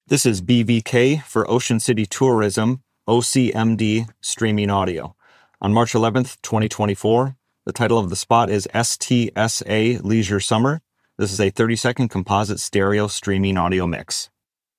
This is BVK for Ocean City Tourism, OCMD Streaming Audio. On March 11th, 2024, the title of the spot is STSA Leisure Summer. This is a 30-second composite stereo streaming audio mix.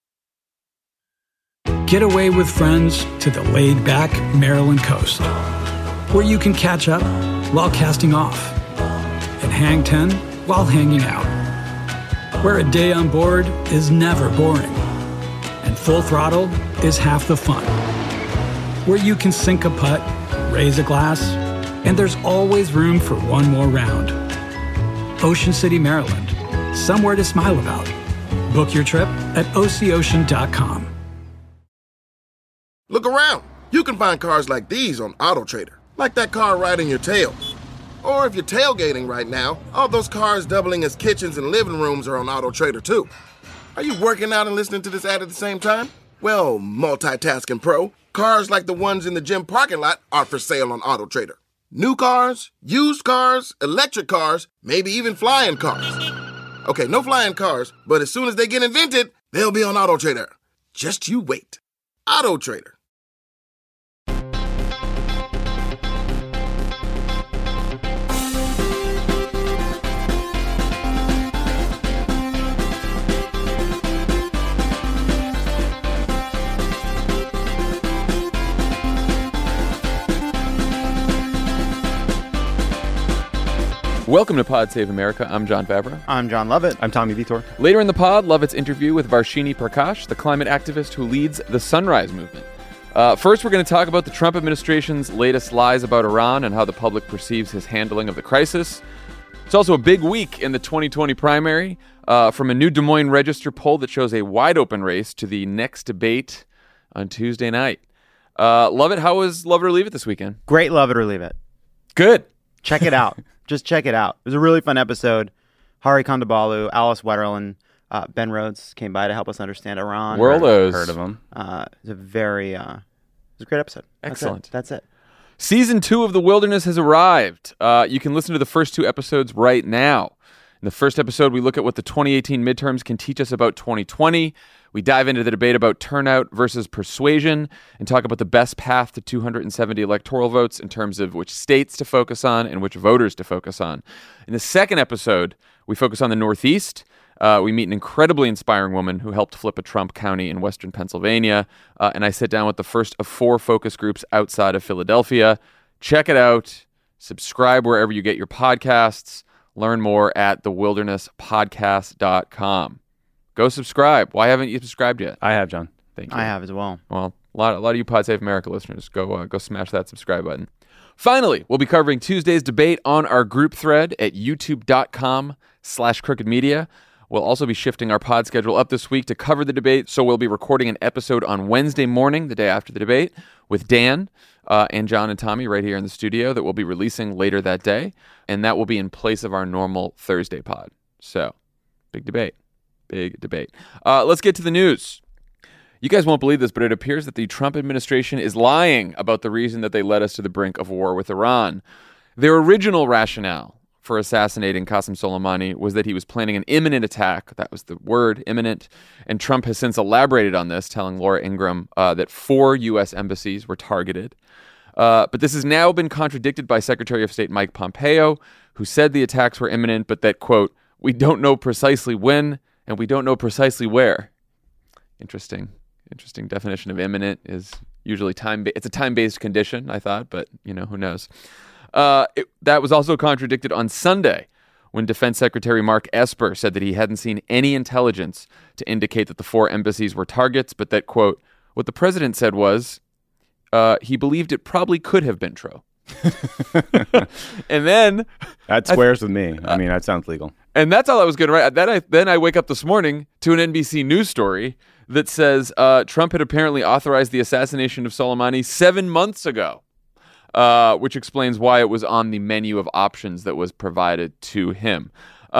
Get away with friends to the laid-back Maryland coast, where you can catch up while casting off and hang 10 while hanging out, where a day on board is never boring and full throttle is half the fun, where you can sink a putt, raise a glass, and there's always room for one more round. Ocean City, Maryland, somewhere to smile about. Book your trip at OCOcean.com. Look around. You can find cars like these on AutoTrader, like that car riding your tail. Or if you're tailgating right now, all those cars doubling as kitchens and living rooms are on AutoTrader too. Are you working out and listening to this ad at the same time? Well, multitasking pro, cars like the ones in the gym parking lot are for sale on AutoTrader. New cars, used cars, electric cars, maybe even flying cars. Okay, no flying cars, but as soon as they get invented, they'll be on AutoTrader. Just you wait. AutoTrader. Welcome to Pod Save America. I'm John Favreau. I'm John Lovett. I'm Tommy Vitor. Later in the pod, Lovett's interview with Varshini Prakash, the climate activist who leads the Sunrise Movement. First, we're going to talk about the Trump administration's latest lies about Iran and how the public perceives his handling of the crisis. It's also a big week in the 2020 primary from a new Des Moines Register poll that shows a wide-open race to the next debate on Tuesday night. Lovett, how was Love It or Leave It this weekend? Great Love It or Leave It. Good. Check it out. Just check it out. It was a really fun episode. Hari Kondabolu, Alice Wetterlin, Ben Rhodes came by to help us understand Iran. Worldos. Heard of him. It's a great episode. Excellent. That's it. Season 2 of The Wilderness has arrived. You can listen to the first 2 episodes right now. In the first episode, we look at what the 2018 midterms can teach us about 2020. We dive into the debate about turnout versus persuasion and talk about the best path to 270 electoral votes in terms of which states to focus on and which voters to focus on. In the second episode, we focus on the Northeast. We meet an incredibly inspiring woman who helped flip a Trump county in western Pennsylvania. And I sit down with the first of 4 focus groups outside of Philadelphia. Check it out. Subscribe wherever you get your podcasts. Learn more at thewildernesspodcast.com. Go subscribe. Why haven't you subscribed yet? I have, John. Thank you. I have as well. Well, a lot of you Pod Save America listeners, go smash that subscribe button. Finally, we'll be covering Tuesday's debate on our group thread at youtube.com/crookedmedia. We'll also be shifting our pod schedule up this week to cover the debate, so we'll be recording an episode on Wednesday morning, the day after the debate, with Dan and John and Tommy right here in the studio that we'll be releasing later that day, and that will be in place of our normal Thursday pod. So, big debate. Let's get to the news. You guys won't believe this, but it appears that the Trump administration is lying about the reason that they led us to the brink of war with Iran. Their original rationale for assassinating Qasem Soleimani was that he was planning an imminent attack. That was the word, imminent. And Trump has since elaborated on this, telling Laura Ingraham that 4 U.S. embassies were targeted. But this has now been contradicted by Secretary of State Mike Pompeo, who said the attacks were imminent, but that, quote, "we don't know precisely when and we don't know precisely where." Interesting definition of imminent is usually it's a time-based condition, I thought, but, who knows. That was also contradicted on Sunday when Defense Secretary Mark Esper said that he hadn't seen any intelligence to indicate that the 4 embassies were targets, but that, quote, what the president said was he believed it probably could have been true. And then that squares with me. I mean, that sounds legal. And that's all I was going to write. Then I wake up this morning to an NBC News story that says Trump had apparently authorized the assassination of Soleimani 7 months ago, which explains why it was on the menu of options that was provided to him.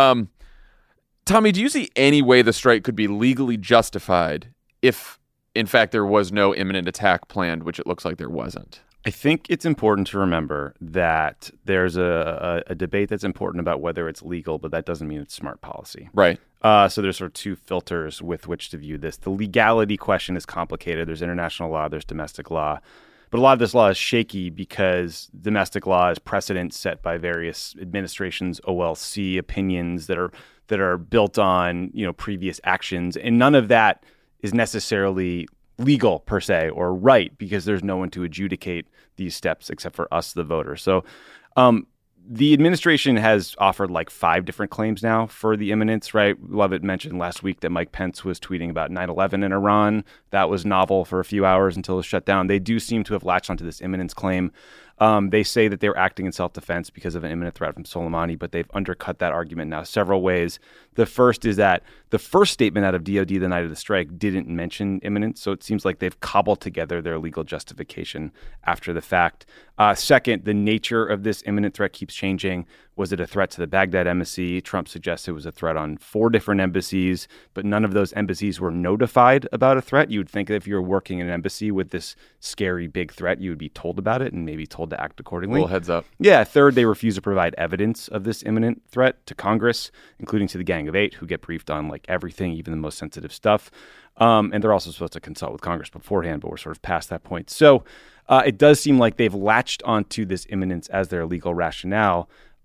Tommy, do you see any way the strike could be legally justified if, in fact, there was no imminent attack planned, which it looks like there wasn't? I think it's important to remember that there's a debate that's important about whether it's legal, but that doesn't mean it's smart policy. Right. So there's sort of two filters with which to view this. The legality question is complicated. There's international law, there's domestic law. But a lot of this law is shaky because domestic law is precedent set by various administrations, OLC opinions that are built on, previous actions. And none of that is necessarily legal per se or right because there's no one to adjudicate these steps except for us, the voters. So the administration has offered like 5 different claims now for the imminence, right? Lovett mentioned last week that Mike Pence was tweeting about 9/11 in Iran. That was novel for a few hours until it was shut down. They do seem to have latched onto this imminence claim. They say that they were acting in self-defense because of an imminent threat from Soleimani, but they've undercut that argument now several ways. The first is that the first statement out of DOD the night of the strike didn't mention imminence, so it seems like they've cobbled together their legal justification after the fact. Second, the nature of this imminent threat keeps changing. Was it a threat to the Baghdad embassy? Trump suggests it was a threat on 4 different embassies, but none of those embassies were notified about a threat. You would think that if you were working in an embassy with this scary big threat, you would be told about it and maybe told to act accordingly. A little heads up. Yeah. Third, they refuse to provide evidence of this imminent threat to Congress, including to the Gang of 8, who get briefed on like everything, even the most sensitive stuff. And they're also supposed to consult with Congress beforehand, but we're sort of past that point. So it does seem like they've latched onto this imminence as their legal rationale,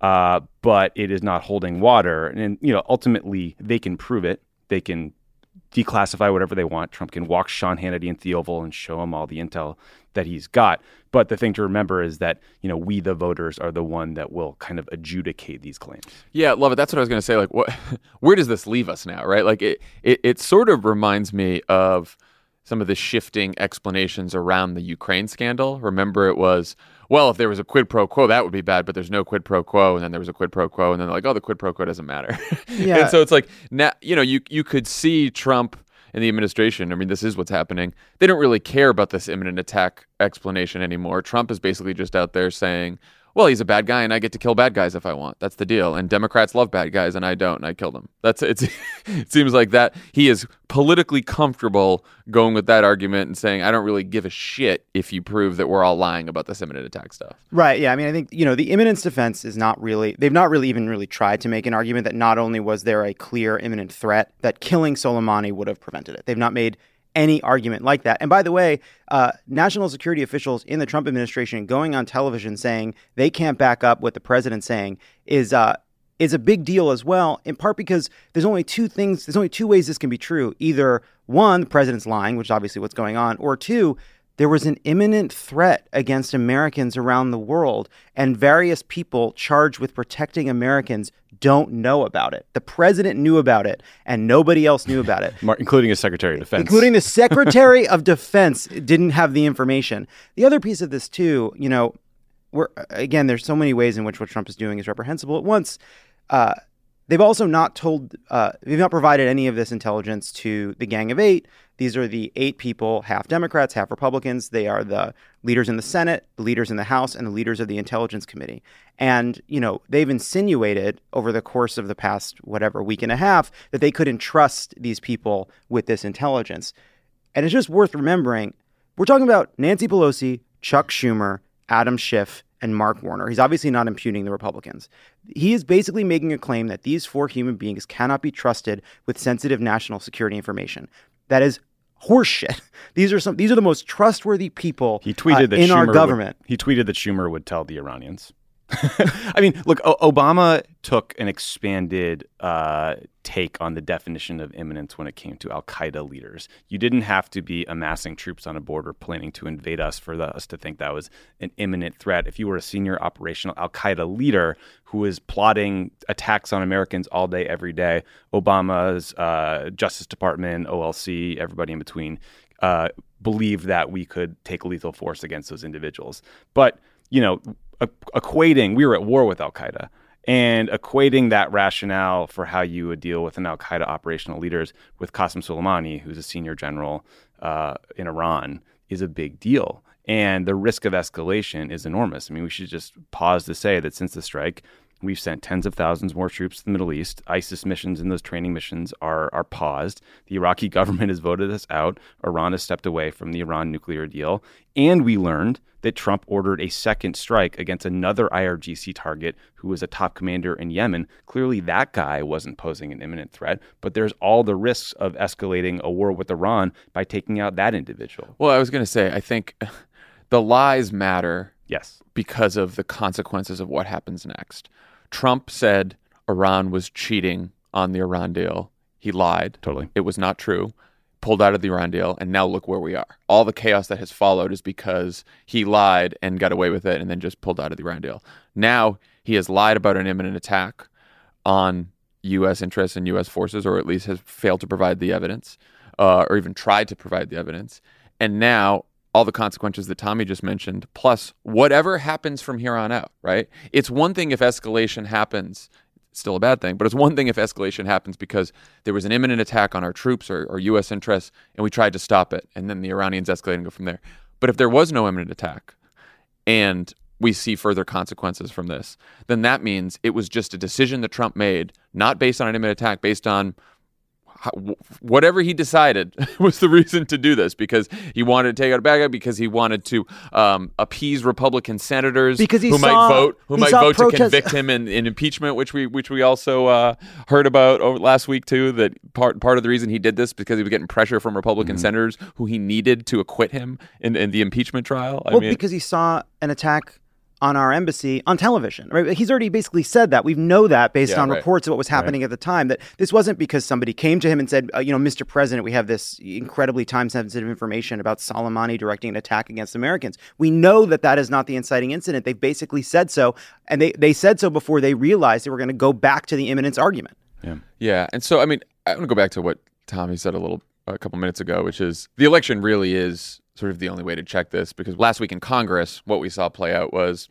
but it is not holding water. And, ultimately they can prove it. They can declassify whatever they want. Trump can walk Sean Hannity into the Oval and show him all the intel that he's got. But the thing to remember is that, we, the voters, are the one that will kind of adjudicate these claims. Yeah, love it. That's what I was going to say. Like, where does this leave us now, right? Like, it sort of reminds me of some of the shifting explanations around the Ukraine scandal. Remember, it was, well, if there was a quid pro quo, that would be bad, but there's no quid pro quo. And then there was a quid pro quo. And then they're like, oh, the quid pro quo doesn't matter. Yeah. And so it's like, now, you could see Trump and the administration. I mean, this is what's happening. They don't really care about this imminent attack explanation anymore. Trump is basically just out there saying, well, he's a bad guy and I get to kill bad guys if I want. That's the deal. And Democrats love bad guys and I don't, and I kill them. It seems like that he is politically comfortable going with that argument and saying, I don't really give a shit if you prove that we're all lying about this imminent attack stuff. Right. Yeah. I mean, I think, the imminence defense is they've not really even tried to make an argument that not only was there a clear imminent threat, that killing Soleimani would have prevented it. They've not made any argument like that. And by the way, national security officials in the Trump administration going on television saying they can't back up what the president's saying is a big deal as well, in part because there's only 2 ways this can be true. Either 1, the president's lying, which is obviously what's going on, or 2, there was an imminent threat against Americans around the world, and various people charged with protecting Americans don't know about it. The president knew about it, and nobody else knew about it. Including the Secretary of Defense. Including the Secretary of Defense didn't have the information. The other piece of this, too, there's so many ways in which what Trump is doing is reprehensible. At once, they've also not provided any of this intelligence to the Gang of 8. These are the 8 people, half Democrats, half Republicans. They are the leaders in the Senate, the leaders in the House, and the leaders of the Intelligence Committee. And, they've insinuated over the course of the past, week and a half, that they could entrust these people with this intelligence. And it's just worth remembering, we're talking about Nancy Pelosi, Chuck Schumer, Adam Schiff, and Mark Warner. He's obviously not impugning the Republicans. He is basically making a claim that these 4 human beings cannot be trusted with sensitive national security information. That is horseshit. These are the most trustworthy people in our government. He tweeted that Schumer would tell the Iranians. I mean, look, Obama took an expanded take on the definition of imminence when it came to al-Qaeda leaders. You didn't have to be amassing troops on a border planning to invade us for us to think that was an imminent threat. If you were a senior operational al-Qaeda leader who was plotting attacks on Americans all day, every day, Obama's Justice Department, OLC, everybody in between, believed that we could take lethal force against those individuals. But, we were at war with al-Qaeda, and equating that rationale for how you would deal with an al-Qaeda operational leaders with Qasem Soleimani, who's a senior general in Iran, is a big deal. And the risk of escalation is enormous. I mean, we should just pause to say that since the strike, We've sent tens of thousands more troops to the Middle East. ISIS missions and those training missions are paused. The Iraqi government has voted us out. Iran has stepped away from the Iran nuclear deal. And we learned that Trump ordered a second strike against another IRGC target who was a top commander in Yemen. Clearly, that guy wasn't posing an imminent threat, but there's all the risks of escalating a war with Iran by taking out that individual. Well, I was going to say, I think the lies matter. Yes. Because of the consequences of what happens next. Trump said Iran was cheating on the Iran deal. He lied. Totally. It was not true. Pulled out of the Iran deal, and now look where we are. All the chaos that has followed is because he lied and got away with it and then just pulled out of the Iran deal. Now he has lied about an imminent attack on U.S. interests and U.S. forces, or at least has failed to provide the evidence, or even tried to provide the evidence. And now all the consequences that Tommy just mentioned, plus whatever happens from here on out, right? It's one thing if escalation happens, it's still a bad thing, but it's one thing if escalation happens because there was an imminent attack on our troops or U.S. interests, and we tried to stop it, and then the Iranians escalate and go from there. But if there was no imminent attack, and we see further consequences from this, then that means it was just a decision that Trump made, not based on an imminent attack, based on whatever he decided was the reason to do this, because he wanted to take out a bad guy, because he wanted to appease Republican senators who might vote to convict him in impeachment, which we also heard about last week too. That part of the reason he did this because he was getting pressure from Republican senators who he needed to acquit him in the impeachment trial. Because he saw an attack on our embassy on television, right? He's already basically said that. We know that based on reports of what was happening at the time, that this wasn't because somebody came to him and said, Mr. President, we have this incredibly time-sensitive information about Soleimani directing an attack against Americans. We know that that is not the inciting incident. They basically said so, and they said so before they realized they were going to go back to the imminence argument. Yeah. And so, I want to go back to what Tommy said a couple minutes ago, which is the election really is sort of the only way to check this, because last week in Congress, what we saw play out was,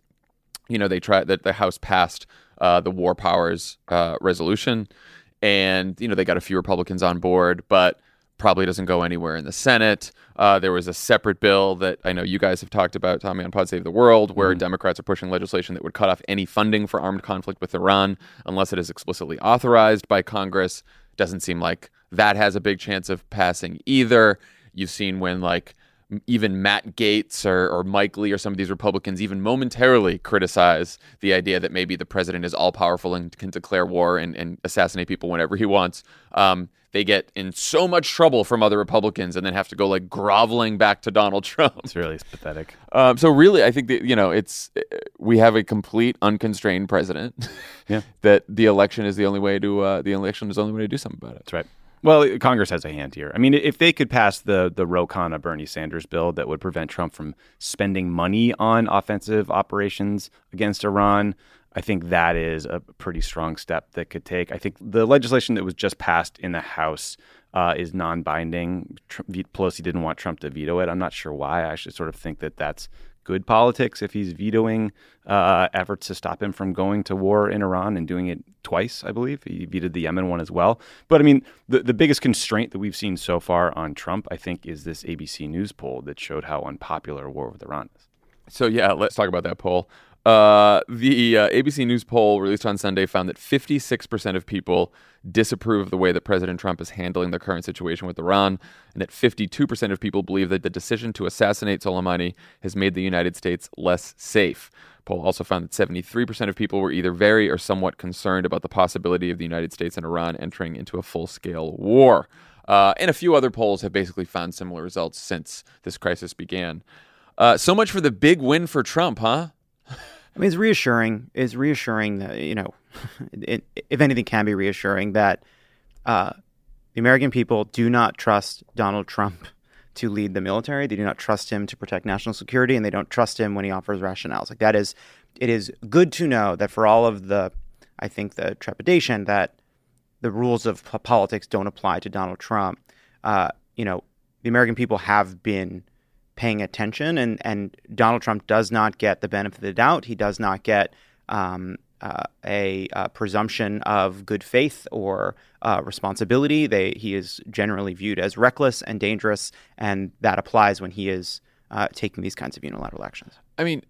the House passed the War Powers resolution, and, they got a few Republicans on board, but probably doesn't go anywhere in the Senate. There was a separate bill that I know you guys have talked about, Tommy, on Pod Save the World, where Democrats are pushing legislation that would cut off any funding for armed conflict with Iran unless it is explicitly authorized by Congress. Doesn't seem like that has a big chance of passing either. You've seen when, even Matt Gaetz or Mike Lee or some of these Republicans even momentarily criticize the idea that maybe the president is all-powerful and can declare war and assassinate people whenever he wants. They get in so much trouble from other Republicans and then have to go groveling back to Donald Trump. It's really pathetic. So really, I think that, we have a complete unconstrained president. Yeah. That the election is the only way to do something about it. That's right. Well, Congress has a hand here. If they could pass the Ro Khanna Bernie Sanders bill that would prevent Trump from spending money on offensive operations against Iran, I think that is a pretty strong step that could take. I think the legislation that was just passed in the House is non-binding. Pelosi didn't want Trump to veto it. I'm not sure why. I actually sort of think that that's good politics if he's vetoing efforts to stop him from going to war in Iran and doing it twice, I believe. He vetoed the Yemen one as well. But the biggest constraint that we've seen so far on Trump, I think, is this ABC News poll that showed how unpopular a war with Iran is. So yeah, let's talk about that poll. The ABC News poll released on Sunday found that 56% of people disapprove of the way that President Trump is handling the current situation with Iran, and that 52% of people believe that the decision to assassinate Soleimani has made the United States less safe. Poll also found that 73% of people were either very or somewhat concerned about the possibility of the United States and Iran entering into a full-scale war. And a few other polls have basically found similar results since this crisis began. So much for the big win for Trump, huh? It's reassuring. It's reassuring that, if anything can be reassuring, that the American people do not trust Donald Trump to lead the military. They do not trust him to protect national security, and they don't trust him when he offers rationales. It is good to know that for all of the trepidation that the rules of politics don't apply to Donald Trump, the American people have been paying attention, and Donald Trump does not get the benefit of the doubt. He does not get a presumption of good faith or responsibility. He is generally viewed as reckless and dangerous, and that applies when he is taking these kinds of unilateral actions.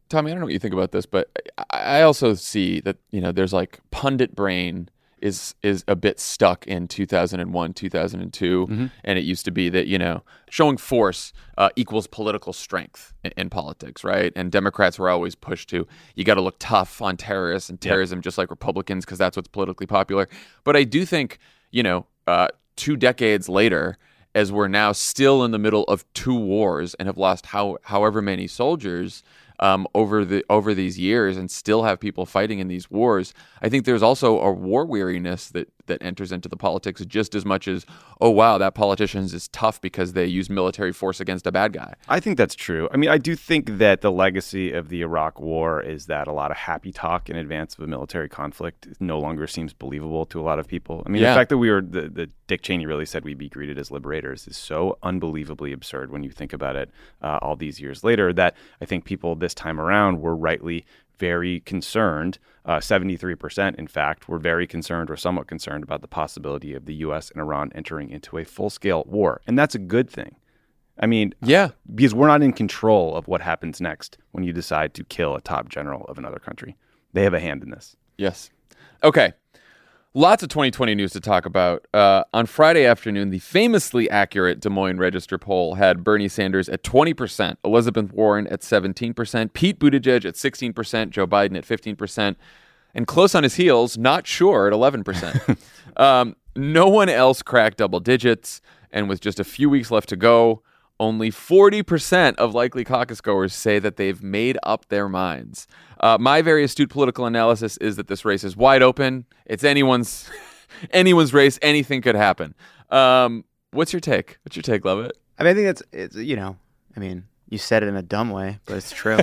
Tommy, I don't know what you think about this, but I also see that, there's like pundit brain is a bit stuck in 2001, 2002, and it used to be that, showing force equals political strength in politics, right? And Democrats were always pushed to, you got to look tough on terrorists and terrorism, just like Republicans, because that's what's politically popular. But I do think, 2 decades later, as we're now still in the middle of 2 wars and have lost however many soldiers over these years and still have people fighting in these wars, I think there's also a war weariness that enters into the politics just as much as, oh, wow, that politician is tough because they use military force against a bad guy. I think that's true. I mean, I do think that the legacy of the Iraq War is that a lot of happy talk in advance of a military conflict no longer seems believable to a lot of people. I mean, the fact that the Dick Cheney really said we'd be greeted as liberators is so unbelievably absurd when you think about it all these years later, that I think people this time around were rightly very concerned. 73%, in fact, were very concerned or somewhat concerned about the possibility of the U.S. and Iran entering into a full-scale war. And that's a good thing. I mean, because we're not in control of what happens next when you decide to kill a top general of another country. They have a hand in this. Yes. Okay. Lots of 2020 news to talk about. On Friday afternoon, the famously accurate Des Moines Register poll had Bernie Sanders at 20%, Elizabeth Warren at 17%, Pete Buttigieg at 16%, Joe Biden at 15%, and close on his heels, Not Sure at 11%. No one else cracked double digits, and with just a few weeks left to go, only 40% of likely caucus goers say that they've made up their minds. My very astute political analysis is that this race is wide open. It's anyone's race. Anything could happen. What's your take? Lovett? I mean, I think it's you said it in a dumb way, but it's true.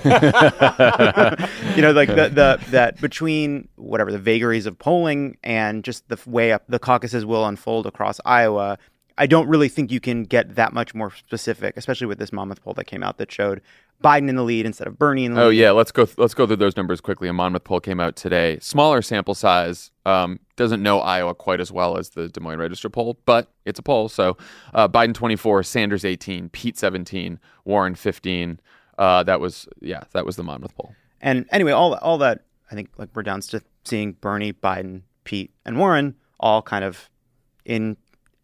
Like that between whatever the vagaries of polling and just the way up the caucuses will unfold across Iowa, I don't really think you can get that much more specific, especially with this Monmouth poll that came out that showed Biden in the lead instead of Bernie in the lead. Oh yeah, let's go through those numbers quickly. A Monmouth poll came out today. Smaller sample size, doesn't know Iowa quite as well as the Des Moines Register poll, but it's a poll. So Biden 24, Sanders 18, Pete 17, Warren 15. That was the Monmouth poll. And anyway, all that, I think, like, we're down to seeing Bernie, Biden, Pete, and Warren all kind of in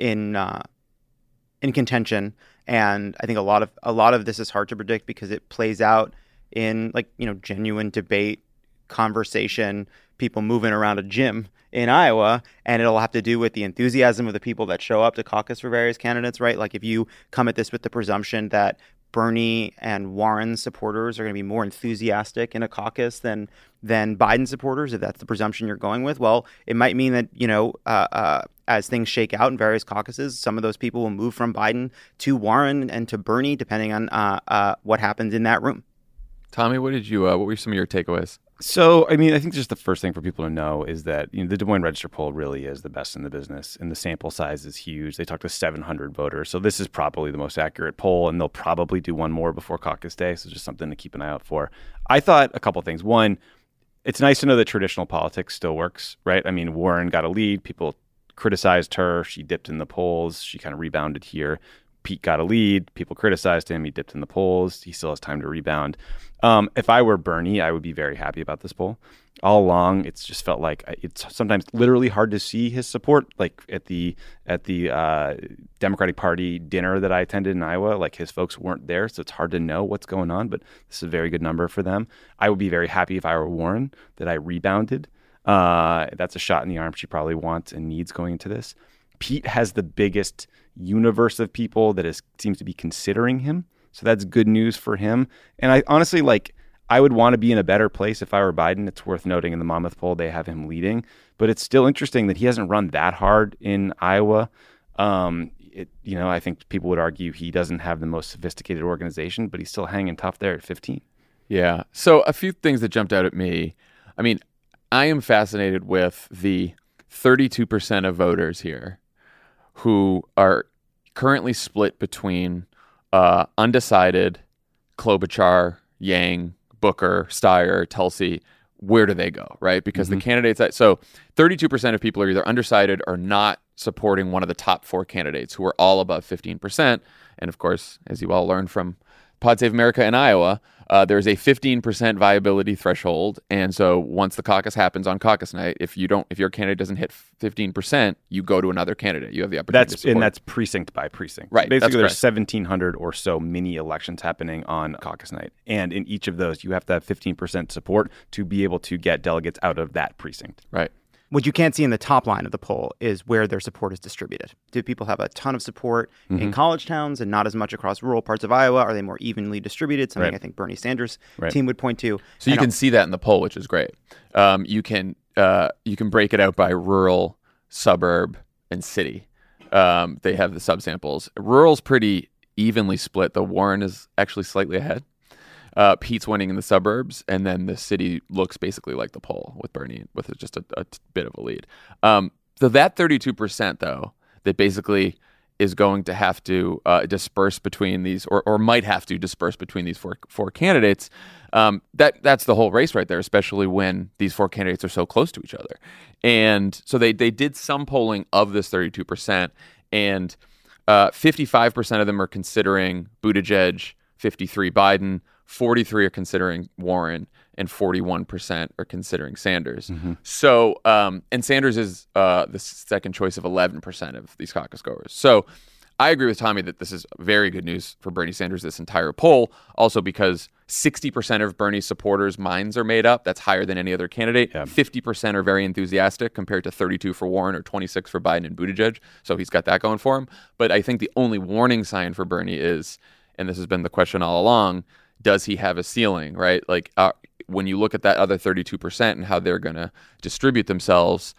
contention, and I think a lot of this is hard to predict because it plays out in genuine debate, conversation, people moving around a gym in Iowa, and it'll have to do with the enthusiasm of the people that show up to caucus for various candidates, right? Like, if you come at this with the presumption that Bernie and Warren supporters are going to be more enthusiastic in a caucus than Biden supporters, if that's the presumption you're going with, well, it might mean that, as things shake out in various caucuses, some of those people will move from Biden to Warren and to Bernie, depending on what happens in that room. Tommy, what were some of your takeaways? So, I mean, I think just the first thing for people to know is that the Des Moines Register poll really is the best in the business, and the sample size is huge. They talked to 700 voters, so this is probably the most accurate poll, and they'll probably do one more before caucus day, so just something to keep an eye out for. I thought a couple things. One, it's nice to know that traditional politics still works, right? I mean, Warren got a lead. People criticized her. She dipped in the polls. She kind of rebounded here. Pete got a lead. People criticized him. He dipped in the polls. He still has time to rebound. If I were Bernie, I would be very happy about this poll. All along, it's just felt like it's sometimes literally hard to see his support. Like at the Democratic Party dinner that I attended in Iowa, like his folks weren't there, so it's hard to know what's going on. But this is a very good number for them. I would be very happy if I were Warren that I rebounded. That's a shot in the arm she probably wants and needs going into this. Pete has the biggest universe of people that seems to be considering him. So that's good news for him. And I honestly, I would want to be in a better place if I were Biden. It's worth noting in the Monmouth poll, they have him leading. But it's still interesting that he hasn't run that hard in Iowa. I think people would argue he doesn't have the most sophisticated organization, but he's still hanging tough there at 15. Yeah. So a few things that jumped out at me. I mean, I am fascinated with the 32% of voters here who are currently split between undecided, Klobuchar, Yang, Booker, Steyer, Tulsi. Where do they go, right? Because the candidates... So 32% of people are either undecided or not supporting one of the top 4 candidates who are all above 15%. And of course, as you all learned from Pod Save America in Iowa, there's a 15% viability threshold, and so once the caucus happens on caucus night, if your candidate doesn't hit 15%, you go to another candidate. You have the opportunity to support. And that's precinct by precinct. Right. Basically, there's 1,700 or so mini elections happening on caucus night, and in each of those, you have to have 15% support to be able to get delegates out of that precinct. Right. What you can't see in the top line of the poll is where their support is distributed. Do people have a ton of support in college towns and not as much across rural parts of Iowa? Are they more evenly distributed? Something I think Bernie Sanders' team would point to. So you can see that in the poll, which is great. You can break it out by rural, suburb, and city. They have the subsamples. Rural's pretty evenly split, though Warren is actually slightly ahead. Pete's winning in the suburbs, and then the city looks basically like the poll with Bernie with just a bit of a lead. So that 32%, though, that basically is going to have to disperse between these, or might have to disperse between these four candidates. That's the whole race right there, especially when these four candidates are so close to each other. And so they did some polling of this 32%, and 55% of them are considering Buttigieg, 53 Biden, 43 are considering Warren, and 41% are considering Sanders. So, and Sanders is the second choice of 11% of these caucus goers. So I agree with Tommy that this is very good news for Bernie Sanders, this entire poll, also because 60% of Bernie's supporters' minds are made up. That's higher than any other candidate. 50% are very enthusiastic compared to 32 for Warren or 26 for Biden and Buttigieg. So he's got that going for him. But I think the only warning sign for Bernie is, and this has been the question all along, does he have a ceiling, right? Like when you look at that other 32% and how they're going to distribute themselves,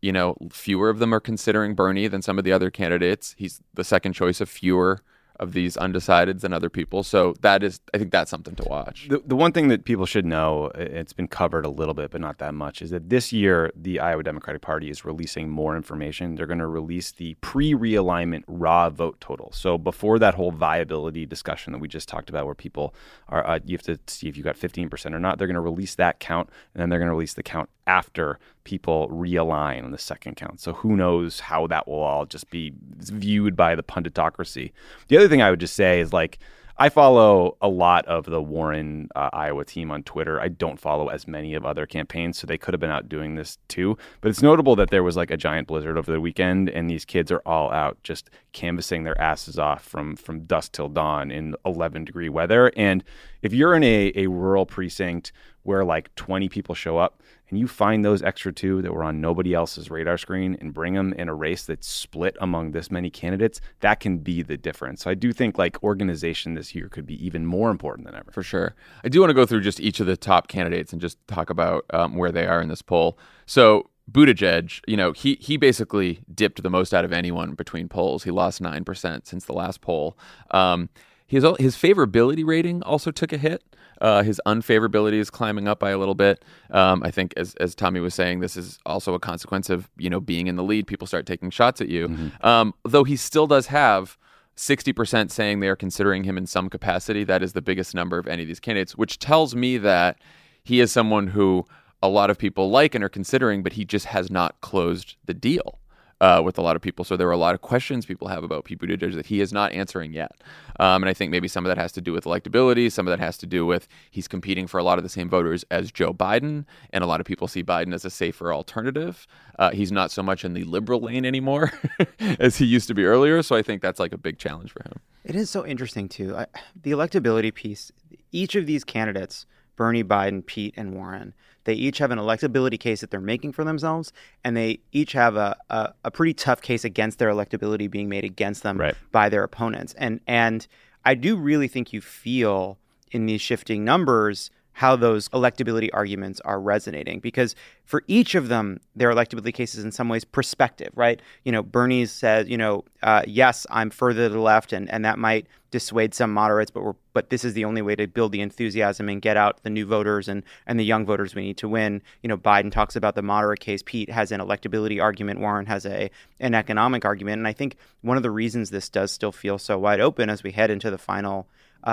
fewer of them are considering Bernie than some of the other candidates. He's the second choice of fewer of these undecideds than other people. So I think that's something to watch. The one thing that people should know, it's been covered a little bit, but not that much, is that this year, the Iowa Democratic Party is releasing more information. They're going to release the pre-realignment raw vote total. So before that whole viability discussion that we just talked about, where people are, you have to see if you got 15% or not, they're going to release that count, and then they're going to release the count after people realign on the second count. So who knows how that will all just be viewed by the punditocracy. The other thing I would just say is, I follow a lot of the Warren Iowa team on Twitter. I don't follow as many of other campaigns, so they could have been out doing this too. But it's notable that there was a giant blizzard over the weekend, and these kids are all out just canvassing their asses off from dusk till dawn in 11-degree weather. And if you're in a rural precinct where 20 people show up, and you find those extra two that were on nobody else's radar screen and bring them in a race that's split among this many candidates, that can be the difference. So I do think organization this year could be even more important than ever. For sure. I do want to go through just each of the top candidates and just talk about where they are in this poll. So Buttigieg, he basically dipped the most out of anyone between polls. He lost 9% since the last poll. His favorability rating also took a hit. His unfavorability is climbing up by a little bit. I think, as Tommy was saying, this is also a consequence of being in the lead. People start taking shots at you. Though he still does have 60% saying they are considering him in some capacity. That is the biggest number of any of these candidates, which tells me that he is someone who a lot of people like and are considering, but he just has not closed the deal with a lot of people. So there were a lot of questions people have about Pete Buttigieg that he is not answering yet. And I think maybe some of that has to do with electability. Some of that has to do with he's competing for a lot of the same voters as Joe Biden. And a lot of people see Biden as a safer alternative. He's not so much in the liberal lane anymore as he used to be earlier. So I think that's a big challenge for him. It is so interesting, too. The electability piece, each of these candidates, Bernie, Biden, Pete, and Warren, they each have an electability case that they're making for themselves, and they each have a pretty tough case against their electability being made against them by their opponents. And I do really think you feel in these shifting numbers how those electability arguments are resonating, because for each of them, their electability cases in some ways perspective, right? Bernie says, yes, I'm further to the left, and that might dissuade some moderates, but this is the only way to build the enthusiasm and get out the new voters and the young voters we need to win. Biden talks about the moderate case. Pete has an electability argument. Warren has an economic argument. And I think one of the reasons this does still feel so wide open as we head into the final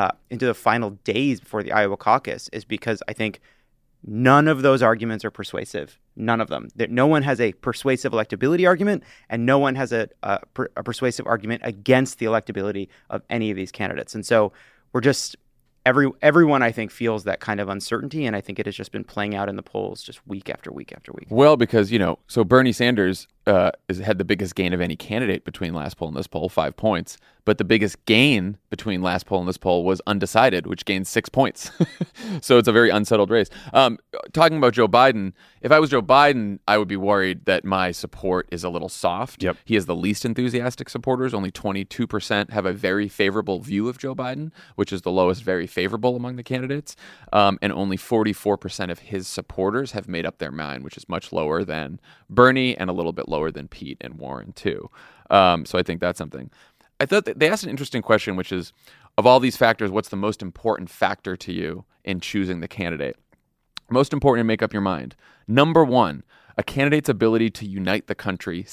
days before the Iowa caucus is because I think none of those arguments are persuasive. None of them. No one has a persuasive electability argument, and no one has a persuasive argument against the electability of any of these candidates. And so we're just everyone, I think, feels that kind of uncertainty, and I think it has just been playing out in the polls just week after week after week. Well, because, so Bernie Sanders had the biggest gain of any candidate between last poll and this poll, 5 points. But the biggest gain between last poll and this poll was undecided, which gained 6 points. So it's a very unsettled race. Talking about Joe Biden, if I was Joe Biden, I would be worried that my support is a little soft. Yep. He has the least enthusiastic supporters. Only 22% have a very favorable view of Joe Biden, which is the lowest very favorable among the candidates. And only 44% of his supporters have made up their mind, which is much lower than Bernie and a little bit lower than Pete and Warren, too. So I think that's something. I thought that they asked an interesting question, which is, of all these factors, what's the most important factor to you in choosing the candidate? Most important to make up your mind. Number one, a candidate's ability to unite the country.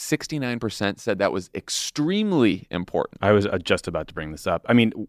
69% said that was extremely important. I was just about to bring this up. I mean,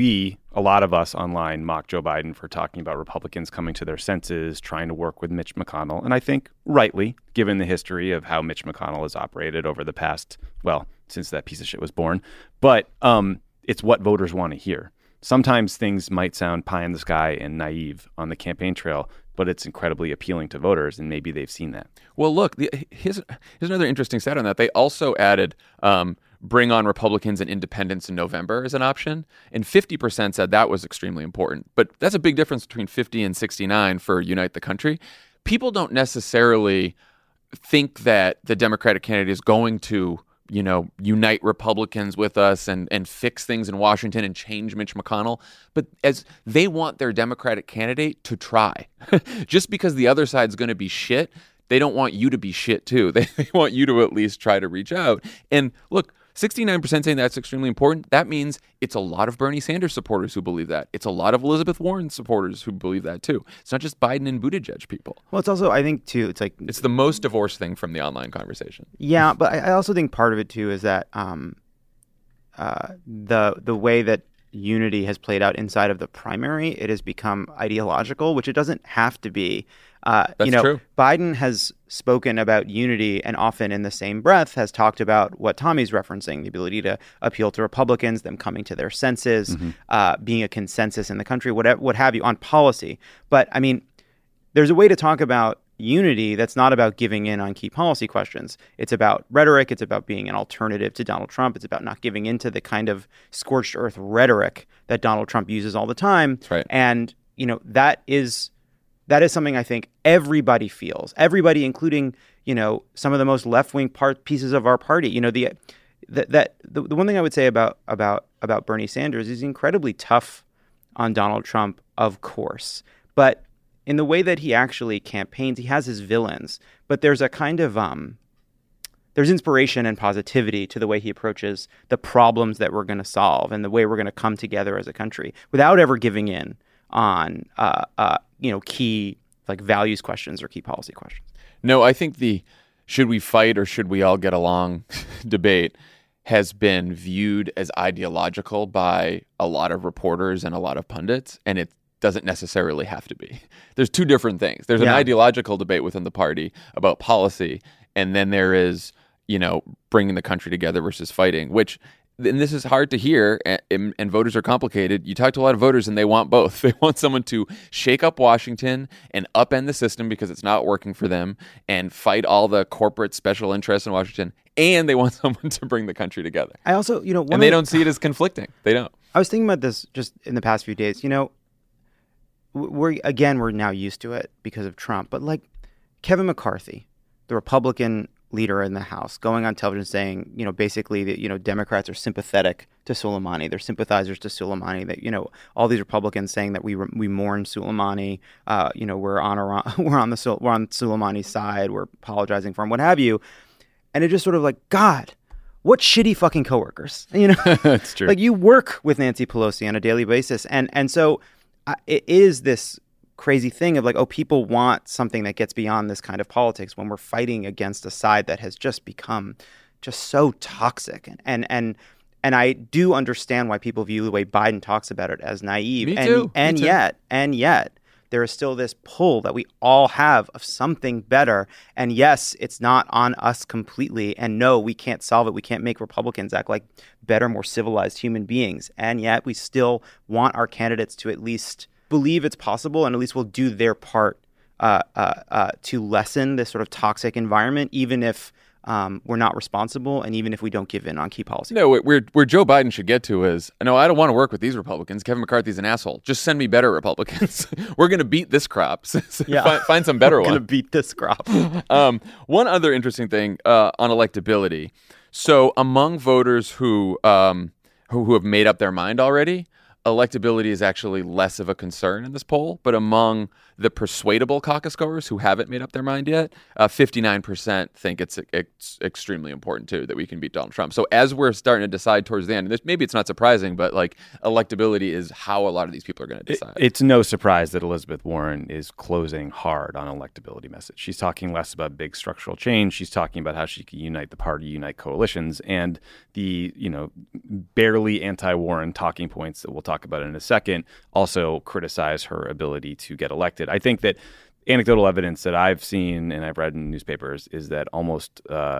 a lot of us online mock Joe Biden for talking about Republicans coming to their senses, trying to work with Mitch McConnell. And I think rightly, given the history of how Mitch McConnell has operated over the past, since that piece of shit was born. But it's what voters want to hear. Sometimes things might sound pie in the sky and naive on the campaign trail, but it's incredibly appealing to voters, and maybe they've seen that. Well, look, here's another interesting stat on that. They also added bring on Republicans and independents in November as an option, and 50% said that was extremely important. But that's a big difference between 50 and 69 for Unite the Country. People don't necessarily think that the Democratic candidate is going to unite Republicans with us and fix things in Washington and change Mitch McConnell. But as they want their Democratic candidate to try. Just because the other side's going to be shit, they don't want you to be shit too. They want you to at least try to reach out. And look, 69% saying that's extremely important. That means it's a lot of Bernie Sanders supporters who believe that. It's a lot of Elizabeth Warren supporters who believe that too. It's not just Biden and Buttigieg people. Well, it's also, I think, too, it's the most divorced thing from the online conversation. Yeah, but I also think part of it, too, is that the way that unity has played out inside of the primary, it has become ideological, which it doesn't have to be. That's true. Biden has spoken about unity and often in the same breath has talked about what Tommy's referencing, the ability to appeal to Republicans, them coming to their senses, being a consensus in the country, what have you, on policy. But, I mean, there's a way to talk about unity that's not about giving in on key policy questions. It's about rhetoric. It's about being an alternative to Donald Trump. It's about not giving into the kind of scorched earth rhetoric that Donald Trump uses all the time. That's right. And, that is something I think everybody feels. Everybody, including, some of the most left-wing pieces of our party. The one thing I would say about Bernie Sanders is he's incredibly tough on Donald Trump, of course. But in the way that he actually campaigns, he has his villains. But there's a kind of there's inspiration and positivity to the way he approaches the problems that we're going to solve and the way we're going to come together as a country without ever giving in on key values questions or key policy questions. No, I think the should we fight or should we all get along debate has been viewed as ideological by a lot of reporters and a lot of pundits, and it doesn't necessarily have to be. There's two different things. There's an ideological debate within the party about policy, and then there is, bringing the country together versus fighting, which, and this is hard to hear, and voters are complicated. You talk to a lot of voters, and they want both. They want someone to shake up Washington and upend the system because it's not working for them and fight all the corporate special interests in Washington, and they want someone to bring the country together. I also, and they don't see it as conflicting. They don't. I was thinking about this just in the past few days. We're now used to it because of Trump, but Kevin McCarthy, the Republican leader in the House, going on television saying, basically that, Democrats are sympathetic to Soleimani. They're sympathizers to Soleimani. That, all these Republicans saying that we mourn Soleimani. We're on Soleimani's side. We're apologizing for him. What have you? And it's just sort of God, what shitty fucking coworkers. That's true. You work with Nancy Pelosi on a daily basis, and so it is this crazy thing of people want something that gets beyond this kind of politics when we're fighting against a side that has just become just so toxic. And I do understand why people view the way Biden talks about it as naive. Me too. And yet there is still this pull that we all have of something better. And yes, it's not on us completely. And no, we can't solve it. We can't make Republicans act like better, more civilized human beings. And yet we still want our candidates to at least believe it's possible and at least will do their part to lessen this sort of toxic environment, even if we're not responsible and even if we don't give in on key policy. No, where Joe Biden should get to is, no, I don't want to work with these Republicans. Kevin McCarthy's an asshole. Just send me better Republicans. We're going to beat this crop. Find some better one. We're going to beat this crop. One other interesting thing on electability. So among voters who have made up their mind already, electability is actually less of a concern in this poll. But among the persuadable caucus goers who haven't made up their mind yet, 59% think it's extremely important too that we can beat Donald Trump. So as we're starting to decide towards the end, and maybe it's not surprising, but like electability is how a lot of these people are going to decide. It's no surprise that Elizabeth Warren is closing hard on electability message. She's talking less about big structural change. She's talking about how she can unite the party, unite coalitions, and the barely anti-Warren talking points that we'll talk about in a second also criticize her ability to get elected. I think that anecdotal evidence that I've seen and I've read in newspapers is that almost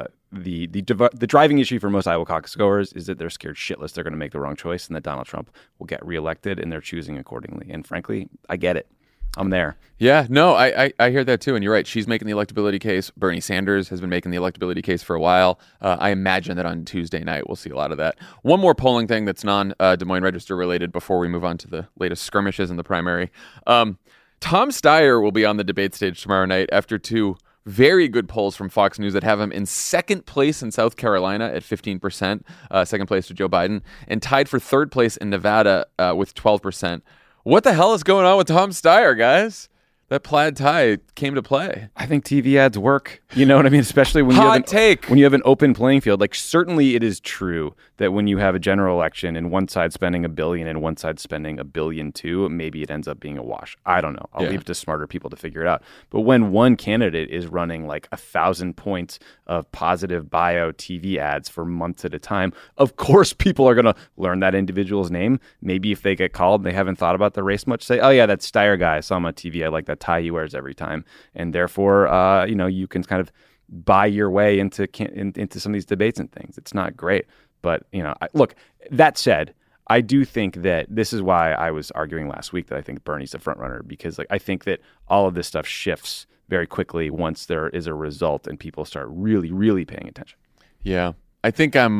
the driving issue for most Iowa caucus goers is that they're scared shitless they're going to make the wrong choice and that Donald Trump will get reelected, and they're choosing accordingly. And frankly, I get it. I'm there. Yeah, no, I hear that too. And you're right. She's making the electability case. Bernie Sanders has been making the electability case for a while. I imagine that on Tuesday night, we'll see a lot of that. One more polling thing that's non-Des Moines Register related before we move on to the latest skirmishes in the primary. Tom Steyer will be on the debate stage tomorrow night after two very good polls from Fox News that have him in second place in South Carolina at 15%, second place to Joe Biden, and tied for third place in Nevada with 12%. What the hell is going on with Tom Steyer, guys? That plaid tie came to play. I think TV ads work. You know what I mean? Especially when when you have an open playing field. Like, certainly it is true that when you have a general election and one side spending $1 billion and one side spending $1 billion too, maybe it ends up being a wash. I don't know. I'll leave it to smarter people to figure it out. But when one candidate is running like 1,000 points of positive bio TV ads for months at a time, of course people are going to learn that individual's name. Maybe if they get called and they haven't thought about the race much, say, oh yeah, that Steyer guy, I saw him on TV. I like that tie he wears every time. And therefore, you can kind of buy your way into some of these debates and things. It's not great. But, look, that said, I do think that this is why I was arguing last week that I think Bernie's the front runner, because I think that all of this stuff shifts very quickly once there is a result and people start really, really paying attention. Yeah, I think I'm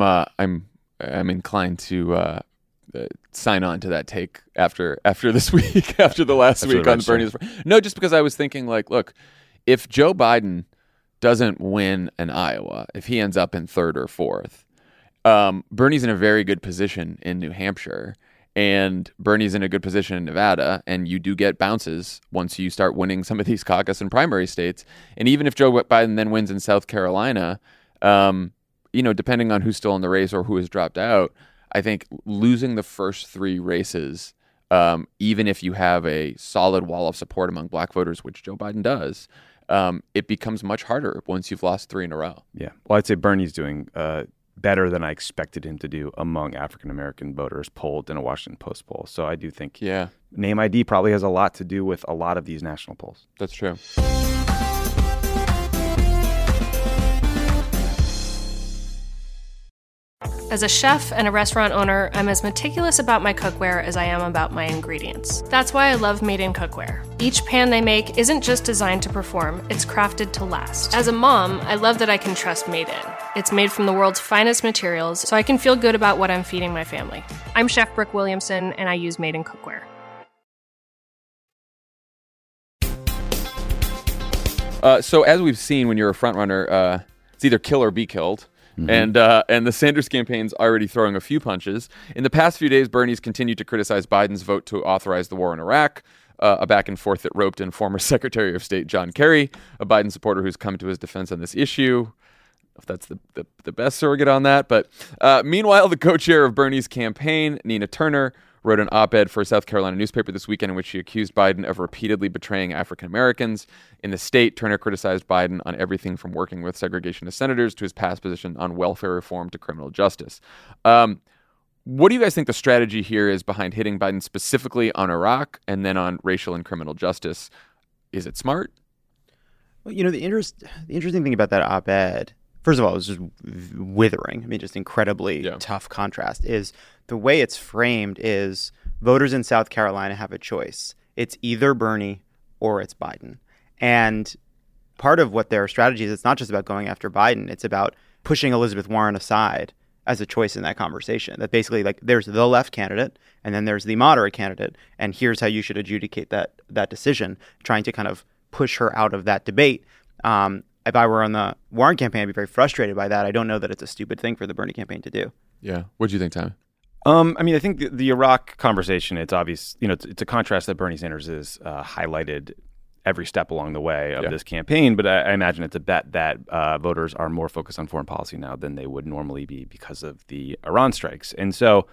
inclined to sign on to that take after this week, after the last week on Bernie's. No, just because I was thinking, like, look, if Joe Biden doesn't win in Iowa, if he ends up in third or fourth, Bernie's in a very good position in New Hampshire, and Bernie's in a good position in Nevada, and you do get bounces once you start winning some of these caucus and primary states. And even if Joe Biden then wins in South Carolina, depending on who's still in the race or who has dropped out, I think losing the first three races, even if you have a solid wall of support among black voters, which Joe Biden does, it becomes much harder once you've lost three in a row. Yeah. Well, I'd say Bernie's doing better than I expected him to do among African-American voters polled in a Washington Post poll. So I do think name ID probably has a lot to do with a lot of these national polls. That's true. As a chef and a restaurant owner, I'm as meticulous about my cookware as I am about my ingredients. That's why I love Made in Cookware. Each pan they make isn't just designed to perform, it's crafted to last. As a mom, I love that I can trust Made in. It's made from the world's finest materials, so I can feel good about what I'm feeding my family. I'm Chef Brooke Williamson, and I use Made in Cookware. So as we've seen, when you're a front runner, it's either kill or be killed. Mm-hmm. And the Sanders campaign's already throwing a few punches. In the past few days, Bernie's continued to criticize Biden's vote to authorize the war in Iraq, a back and forth that roped in former Secretary of State John Kerry, a Biden supporter who's come to his defense on this issue. If that's the best surrogate on that. But meanwhile, the co-chair of Bernie's campaign, Nina Turner, wrote an op-ed for a South Carolina newspaper this weekend in which she accused Biden of repeatedly betraying African Americans. In the state, Turner criticized Biden on everything from working with segregationist senators to his past position on welfare reform to criminal justice. What do you guys think the strategy here is behind hitting Biden specifically on Iraq and then on racial and criminal justice? Is it smart? Well, the interesting thing about that op-ed, first of all, it was just withering. I mean, just incredibly tough contrast, is the way it's framed is voters in South Carolina have a choice. It's either Bernie or it's Biden. And part of what their strategy is, it's not just about going after Biden. It's about pushing Elizabeth Warren aside as a choice in that conversation. That basically, like, there's the left candidate and then there's the moderate candidate, and here's how you should adjudicate that decision, trying to kind of push her out of that debate. If I were on the Warren campaign, I'd be very frustrated by that. I don't know that it's a stupid thing for the Bernie campaign to do. Yeah. What do you think, Tommy? I mean, I think the Iraq conversation, it's obvious, it's a contrast that Bernie Sanders has highlighted every step along the way of this campaign. But I imagine it's a bet that voters are more focused on foreign policy now than they would normally be because of the Iran strikes. And so,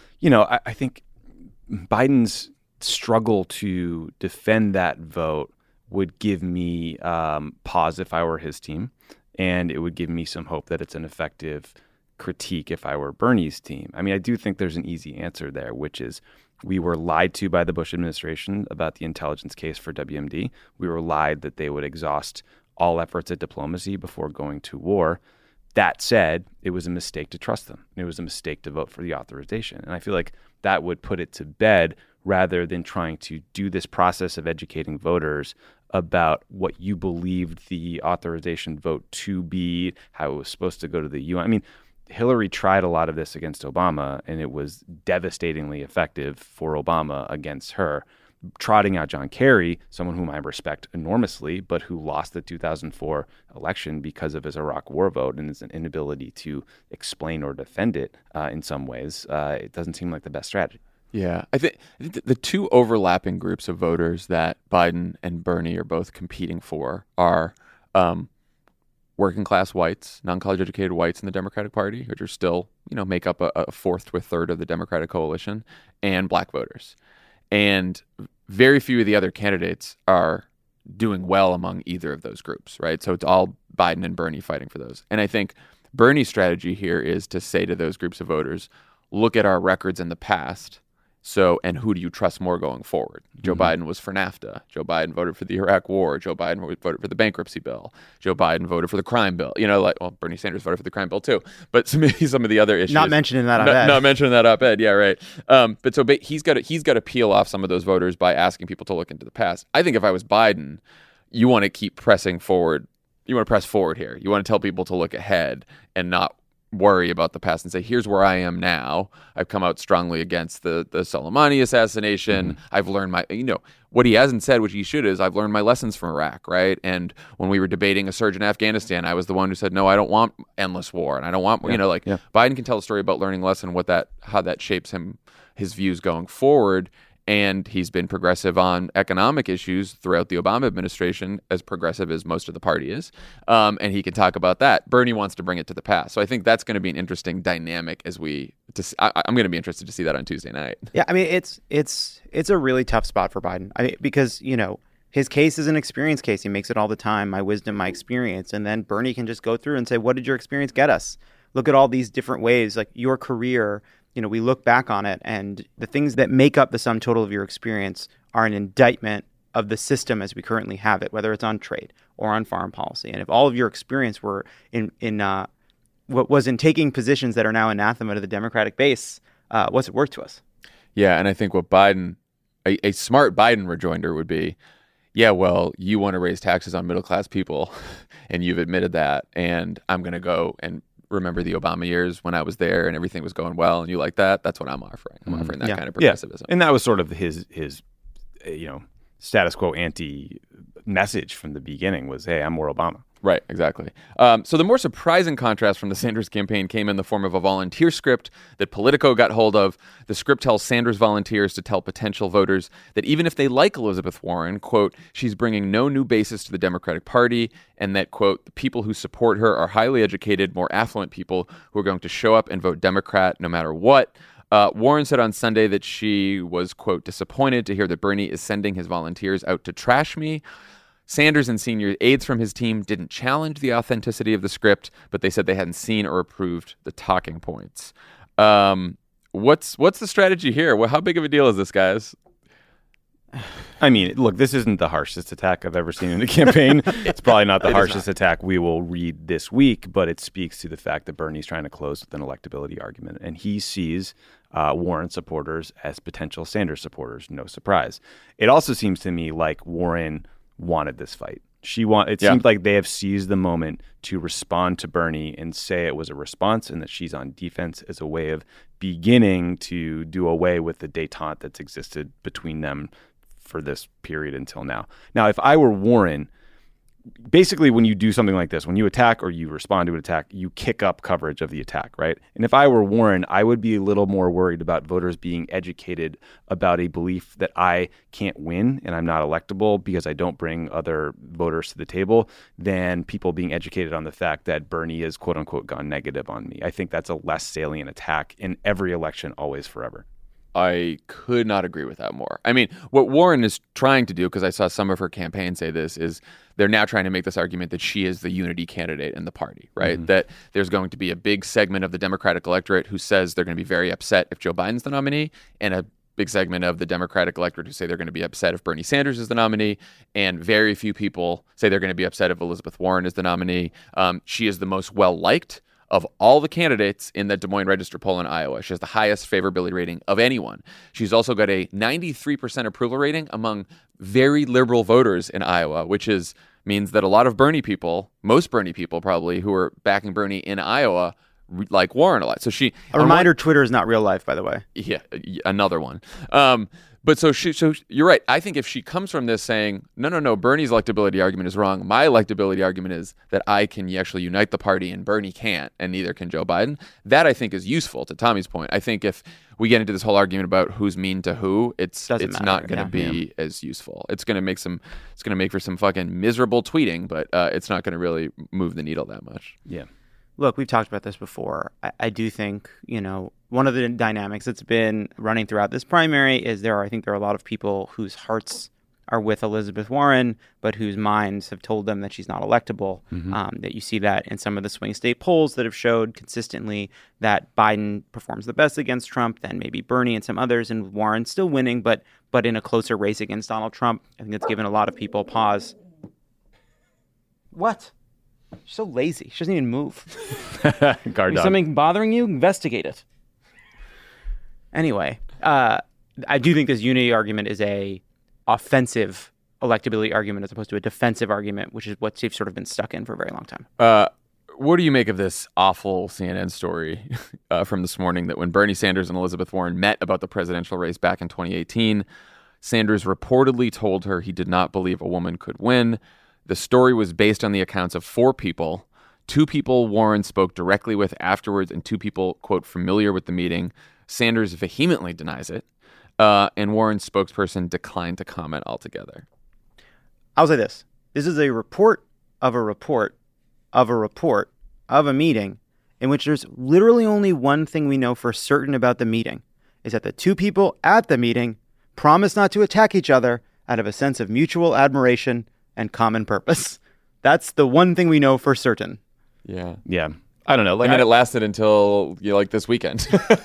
I think Biden's struggle to defend that vote would give me pause if I were his team. And it would give me some hope that it's an effective critique if I were Bernie's team. I mean, I do think there's an easy answer there, which is we were lied to by the Bush administration about the intelligence case for WMD. We were lied that they would exhaust all efforts at diplomacy before going to war. That said, it was a mistake to trust them. It was a mistake to vote for the authorization. And I feel like that would put it to bed rather than trying to do this process of educating voters about what you believed the authorization vote to be, how it was supposed to go to the UN. I mean, Hillary tried a lot of this against Obama, and it was devastatingly effective for Obama against her. Trotting out John Kerry, someone whom I respect enormously, but who lost the 2004 election because of his Iraq war vote and his inability to explain or defend it in some ways, it doesn't seem like the best strategy. Yeah, I think the two overlapping groups of voters that Biden and Bernie are both competing for are working class whites, non-college educated whites in the Democratic Party, which are still, make up a fourth to a third of the Democratic coalition, and black voters. And very few of the other candidates are doing well among either of those groups, right? So it's all Biden and Bernie fighting for those. And I think Bernie's strategy here is to say to those groups of voters, look at our records in the past. So, and who do you trust more going forward? Joe Biden was for NAFTA. Joe Biden voted for the Iraq War. Joe Biden voted for the bankruptcy bill. Joe Biden voted for the crime bill. Bernie Sanders voted for the crime bill too. But maybe some of the other issues. Not mentioned in that op-ed. Not mentioned in that op-ed. Yeah, right. But he's got to peel off some of those voters by asking people to look into the past. I think if I was Biden, you want to keep pressing forward. You want to press forward here. You want to tell people to look ahead and not worry about the past and say, here's where I am now. I've come out strongly against the Soleimani assassination. I've learned what he hasn't said, which he should, is I've learned my lessons from Iraq, right? And when we were debating a surge in Afghanistan, I was the one who said, no, I don't want endless war. And I don't want, Biden can tell a story about learning lesson, how that shapes his views going forward. And he's been progressive on economic issues throughout the Obama administration, as progressive as most of the party is. And he can talk about that. Bernie wants to bring it to the past. So I think that's going to be an interesting dynamic I'm going to be interested to see that on Tuesday night. Yeah, I mean, it's a really tough spot for Biden. Because, his case is an experience case. He makes it all the time, my wisdom, my experience. And then Bernie can just go through and say, what did your experience get us? Look at all these different ways, like your career. We look back on it, and the things that make up the sum total of your experience are an indictment of the system as we currently have it, whether it's on trade or on foreign policy. And if all of your experience were in what was in taking positions that are now anathema to the Democratic base, what's it worth to us? Yeah, and I think what a smart Biden rejoinder would be, yeah, well, you want to raise taxes on middle-class people, and you've admitted that, and I'm going to go and remember the Obama years when I was there and everything was going well, and you like that? That's what I'm offering. I'm offering that kind of progressivism. And that was sort of his status quo anti message from the beginning was, hey, I'm more Obama. Right, exactly. So the more surprising contrast from the Sanders campaign came in the form of a volunteer script that Politico got hold of. The script tells Sanders volunteers to tell potential voters that even if they like Elizabeth Warren, quote, she's bringing no new basis to the Democratic Party, and that, quote, the people who support her are highly educated, more affluent people who are going to show up and vote Democrat no matter what. Warren said on Sunday that she was, quote, disappointed to hear that Bernie is sending his volunteers out to trash me. Sanders and senior aides from his team didn't challenge the authenticity of the script, but they said they hadn't seen or approved the talking points. What's the strategy here? How big of a deal is this, guys? I mean, look, this isn't the harshest attack I've ever seen in a campaign. It's probably not the harshest attack we will read this week, but it speaks to the fact that Bernie's trying to close with an electability argument, and he sees Warren supporters as potential Sanders supporters. No surprise. It also seems to me like Warren wanted this fight. Seems like they have seized the moment to respond to Bernie and say it was a response and that she's on defense as a way of beginning to do away with the détente that's existed between them for this period until now. Now, if I were Warren, basically when you do something like this, when you attack or you respond to an attack, you kick up coverage of the attack, right? And if I were Warren, I would be a little more worried about voters being educated about a belief that I can't win and I'm not electable because I don't bring other voters to the table than people being educated on the fact that Bernie has quote unquote gone negative on me. I think that's a less salient attack in every election, always, forever. I could not agree with that more. I mean, what Warren is trying to do, because I saw some of her campaign say this, is they're now trying to make this argument that she is the unity candidate in the party, right? Mm-hmm. That there's going to be a big segment of the Democratic electorate who says they're going to be very upset if Joe Biden's the nominee, and a big segment of the Democratic electorate who say they're going to be upset if Bernie Sanders is the nominee, and very few people say they're going to be upset if Elizabeth Warren is the nominee. She is the most well-liked of all the candidates in the Des Moines Register poll in Iowa. She has the highest favorability rating of anyone. She's also got a 93% approval rating among very liberal voters in Iowa, which means that a lot of Bernie people, most Bernie people probably, who are backing Bernie in Iowa, like Warren a lot. So a reminder, Twitter is not real life, by the way. Yeah, another one. But so you're right. I think if she comes from this saying, no, Bernie's electability argument is wrong. My electability argument is that I can actually unite the party and Bernie can't, and neither can Joe Biden. That I think is useful, to Tommy's point. I think if we get into this whole argument about who's mean to who, it's not going to be as useful. It's going to make for some fucking miserable tweeting, but it's not going to really move the needle that much. Yeah. Look, we've talked about this before. I do think, one of the dynamics that's been running throughout this primary is I think there are a lot of people whose hearts are with Elizabeth Warren, but whose minds have told them that she's not electable. Mm-hmm. That you see that in some of the swing state polls that have showed consistently that Biden performs the best against Trump, then maybe Bernie and some others, and Warren still winning, but in a closer race against Donald Trump. I think that's given a lot of people pause. What? She's so lazy. She doesn't even move. Guard dog. Something bothering you? Investigate it. Anyway, I do think this unity argument is a offensive electability argument as opposed to a defensive argument, which is what they've sort of been stuck in for a very long time. What do you make of this awful CNN story from this morning that when Bernie Sanders and Elizabeth Warren met about the presidential race back in 2018, Sanders reportedly told her he did not believe a woman could win. The story was based on the accounts of 4 people. 2 people Warren spoke directly with afterwards, and 2 people, quote, familiar with the meeting. Sanders vehemently denies it, and Warren's spokesperson declined to comment altogether. I'll say this. This is a report of a report of a report of a meeting in which there's literally only one thing we know for certain about the meeting, is that the 2 people at the meeting promised not to attack each other out of a sense of mutual admiration and common purpose. That's the one thing we know for certain. Yeah. I don't know. And then it lasted until this weekend.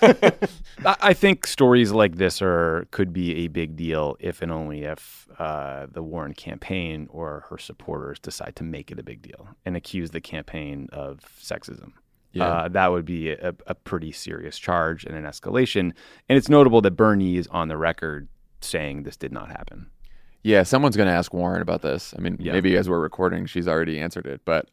I think stories like this could be a big deal if and only if the Warren campaign or her supporters decide to make it a big deal and accuse the campaign of sexism. Yeah. That would be a pretty serious charge and an escalation. And it's notable that Bernie is on the record saying this did not happen. Yeah, someone's going to ask Warren about this. I mean, maybe as we're recording, she's already answered it. But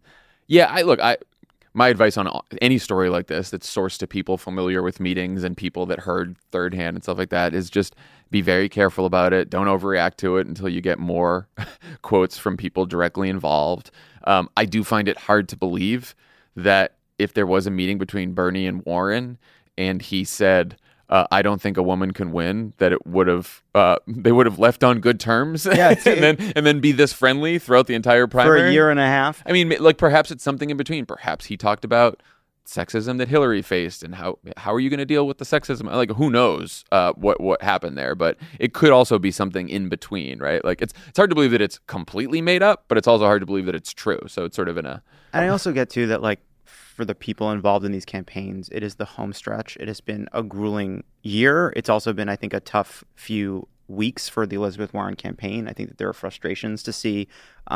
my advice on any story like this that's sourced to people familiar with meetings and people that heard third hand and stuff like that is just be very careful about it. Don't overreact to it until you get more quotes from people directly involved. I do find it hard to believe that if there was a meeting between Bernie and Warren and he said, I don't think a woman can win, that they would have left on good terms and then be this friendly throughout the entire primary. For a year and a half. I mean, perhaps it's something in between. Perhaps he talked about sexism that Hillary faced and how are you going to deal with the sexism? Who knows what happened there, but it could also be something in between, right? It's hard to believe that it's completely made up, but it's also hard to believe that it's true. So it's sort of in a... And I also get to that, for the people involved in these campaigns. It is the home stretch. It has been a grueling year. It's also been, I think, a tough few weeks for the Elizabeth Warren campaign. I think that there are frustrations to see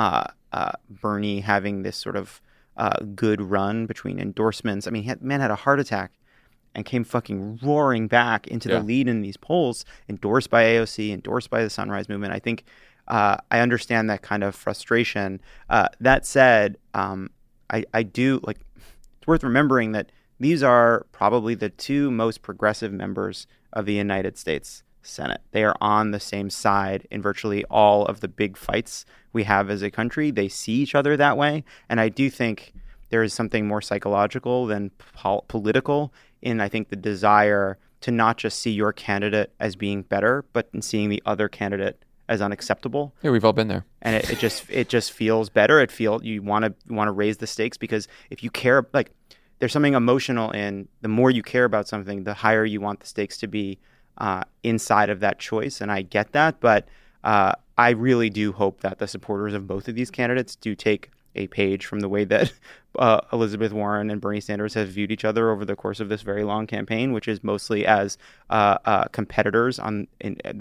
Bernie having this sort of good run between endorsements. I mean, man had a heart attack and came fucking roaring back into the lead in these polls, endorsed by AOC, endorsed by the Sunrise Movement. I think I understand that kind of frustration. That said, I do, like, it's worth remembering that these are probably the two most progressive members of the United States Senate. They are on the same side in virtually all of the big fights we have as a country. They see each other that way. And I do think there is something more psychological than political in, I think, the desire to not just see your candidate as being better, but in seeing the other candidate as unacceptable. Yeah, we've all been there. And it just feels better. You want to raise the stakes, because if you care, like, there's something emotional in the more you care about something, the higher you want the stakes to be inside of that choice. And I get that, but I really do hope that the supporters of both of these candidates do take a page from the way that Elizabeth Warren and Bernie Sanders have viewed each other over the course of this very long campaign, which is mostly as competitors on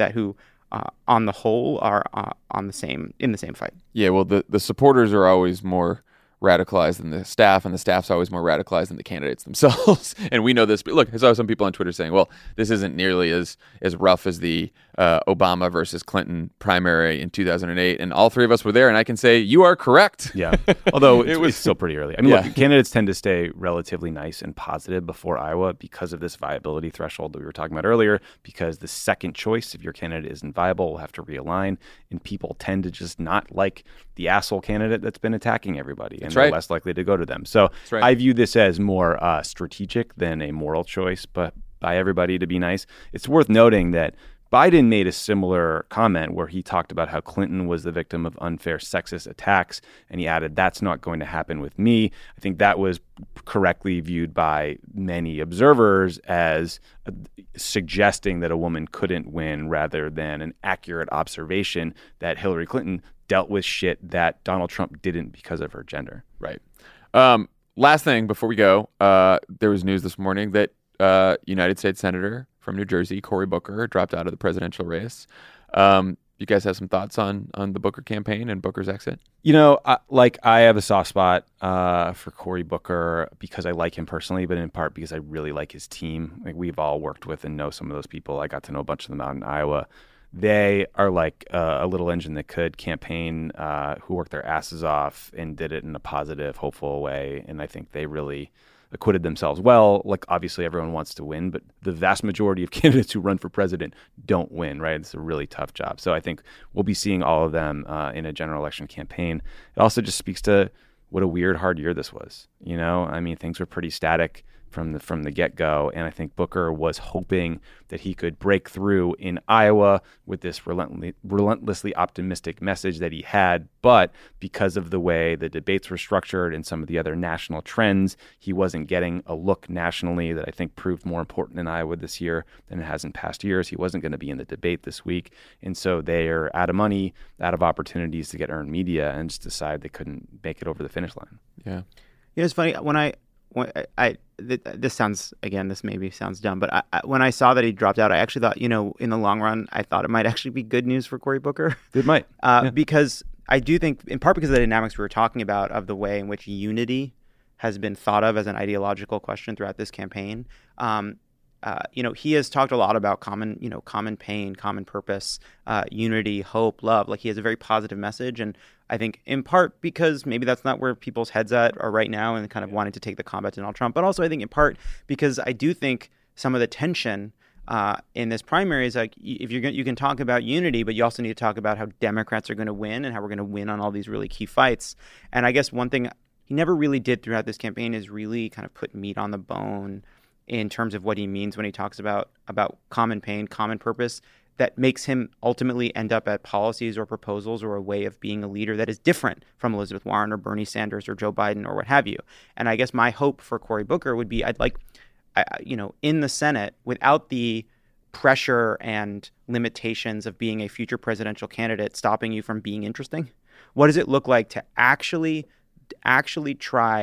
the whole are in the same fight. Yeah, well, the supporters are always more radicalized than the staff, and the staff's always more radicalized than the candidates themselves. And we know this. But look, I saw some people on Twitter saying, well, this isn't nearly as rough as the Obama versus Clinton primary in 2008. And all three of us were there, and I can say you are correct. Yeah, although it's still pretty early. I mean, look, candidates tend to stay relatively nice and positive before Iowa because of this viability threshold that we were talking about earlier, because the second choice, if your candidate isn't viable, will have to realign, and people tend to just not like the asshole candidate that's been attacking everybody. And they're less likely to go to them. So I view this as more strategic than a moral choice, but by everybody to be nice. It's worth noting that Biden made a similar comment where he talked about how Clinton was the victim of unfair sexist attacks, and he added, "That's not going to happen with me." I think that was correctly viewed by many observers as suggesting that a woman couldn't win, rather than an accurate observation that Hillary Clinton dealt with shit that Donald Trump didn't because of her gender. Right. Last thing before we go, there was news this morning that United States Senator from New Jersey, Cory Booker, dropped out of the presidential race. You guys have some thoughts on the Booker campaign and Booker's exit? You know, I have a soft spot for Cory Booker because I like him personally, but in part because I really like his team. Like, we've all worked with and know some of those people. I got to know a bunch of them out in Iowa. They are like a little engine that could campaign, who worked their asses off and did it in a positive, hopeful way. And I think they really acquitted themselves well. Like, obviously everyone wants to win, but the vast majority of candidates who run for president don't win, right? It's a really tough job. So I think we'll be seeing all of them in a general election campaign. It also just speaks to what a weird, hard year this was. You know, I mean, things were pretty static from the get-go, and I think Booker was hoping that he could break through in Iowa with this relentlessly optimistic message that he had, but because of the way the debates were structured and some of the other national trends, he wasn't getting a look nationally that I think proved more important in Iowa this year than it has in past years. He wasn't going to be in the debate this week, and so they're out of money, out of opportunities to get earned media, and just decide they couldn't make it over the finish line. Yeah. You know, it's funny, this maybe sounds dumb, but when I saw that he dropped out, I actually thought, you know, in the long run, I thought it might actually be good news for Cory Booker. It might. Because I do think, in part because of the dynamics we were talking about of the way in which unity has been thought of as an ideological question throughout this campaign. You know, he has talked a lot about common pain, common purpose, unity, hope, love. Like, he has a very positive message. And I think in part because maybe that's not where people's heads are right now, and kind of wanting to take the combat to Donald Trump. But also I think in part because I do think some of the tension in this primary is, like, if you can talk about unity, but you also need to talk about how Democrats are going to win and how we're going to win on all these really key fights. And I guess one thing he never really did throughout this campaign is really kind of put meat on the bone in terms of what he means when he talks about common pain, common purpose, that makes him ultimately end up at policies or proposals or a way of being a leader that is different from Elizabeth Warren or Bernie Sanders or Joe Biden or what have you. And I guess my hope for Cory Booker would be, in the Senate, without the pressure and limitations of being a future presidential candidate stopping you from being interesting, what does it look like to actually try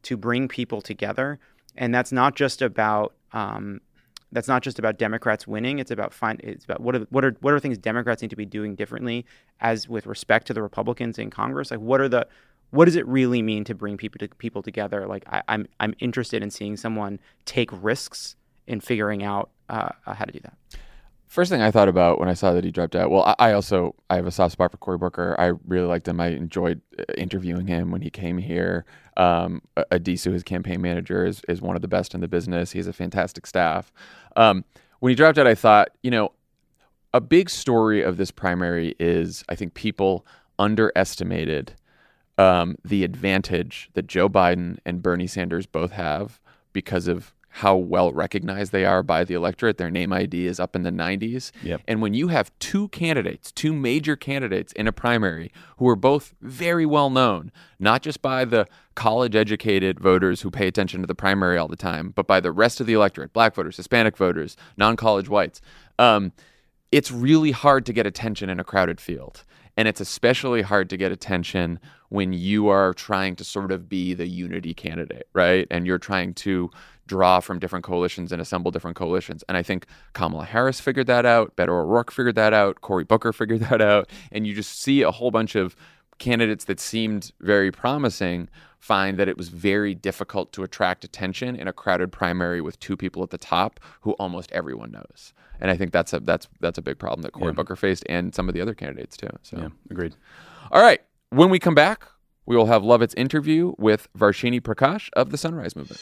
to bring people together, and that's not just about Democrats winning. It's about what are things Democrats need to be doing differently as with respect to the Republicans in Congress. Like what does it really mean to bring people together? Like I'm interested in seeing someone take risks in figuring out how to do that. First thing I thought about when I saw that he dropped out, well, I have a soft spot for Cory Booker. I really liked him. I enjoyed interviewing him when he came here. Adisu, his campaign manager, is one of the best in the business. He has a fantastic staff. When he dropped out, I thought, a big story of this primary is I think people underestimated the advantage that Joe Biden and Bernie Sanders both have because of how well recognized they are by the electorate. Their name ID is up in the 90s. Yep. And when you have two major candidates in a primary who are both very well known, not just by the college-educated voters who pay attention to the primary all the time, but by the rest of the electorate, black voters, Hispanic voters, non-college whites, it's really hard to get attention in a crowded field. And it's especially hard to get attention when you are trying to sort of be the unity candidate, right? And you're trying to draw from different coalitions and assemble different coalitions. And I think Kamala Harris figured that out. Beto O'Rourke figured that out. Cory Booker figured that out. And you just see a whole bunch of candidates that seemed very promising find that it was very difficult to attract attention in a crowded primary with two people at the top who almost everyone knows. And I think that's a big problem that Cory Booker faced and some of the other candidates too. So yeah, agreed. All right. When we come back, we will have Lovett's interview with Varshini Prakash of the Sunrise Movement.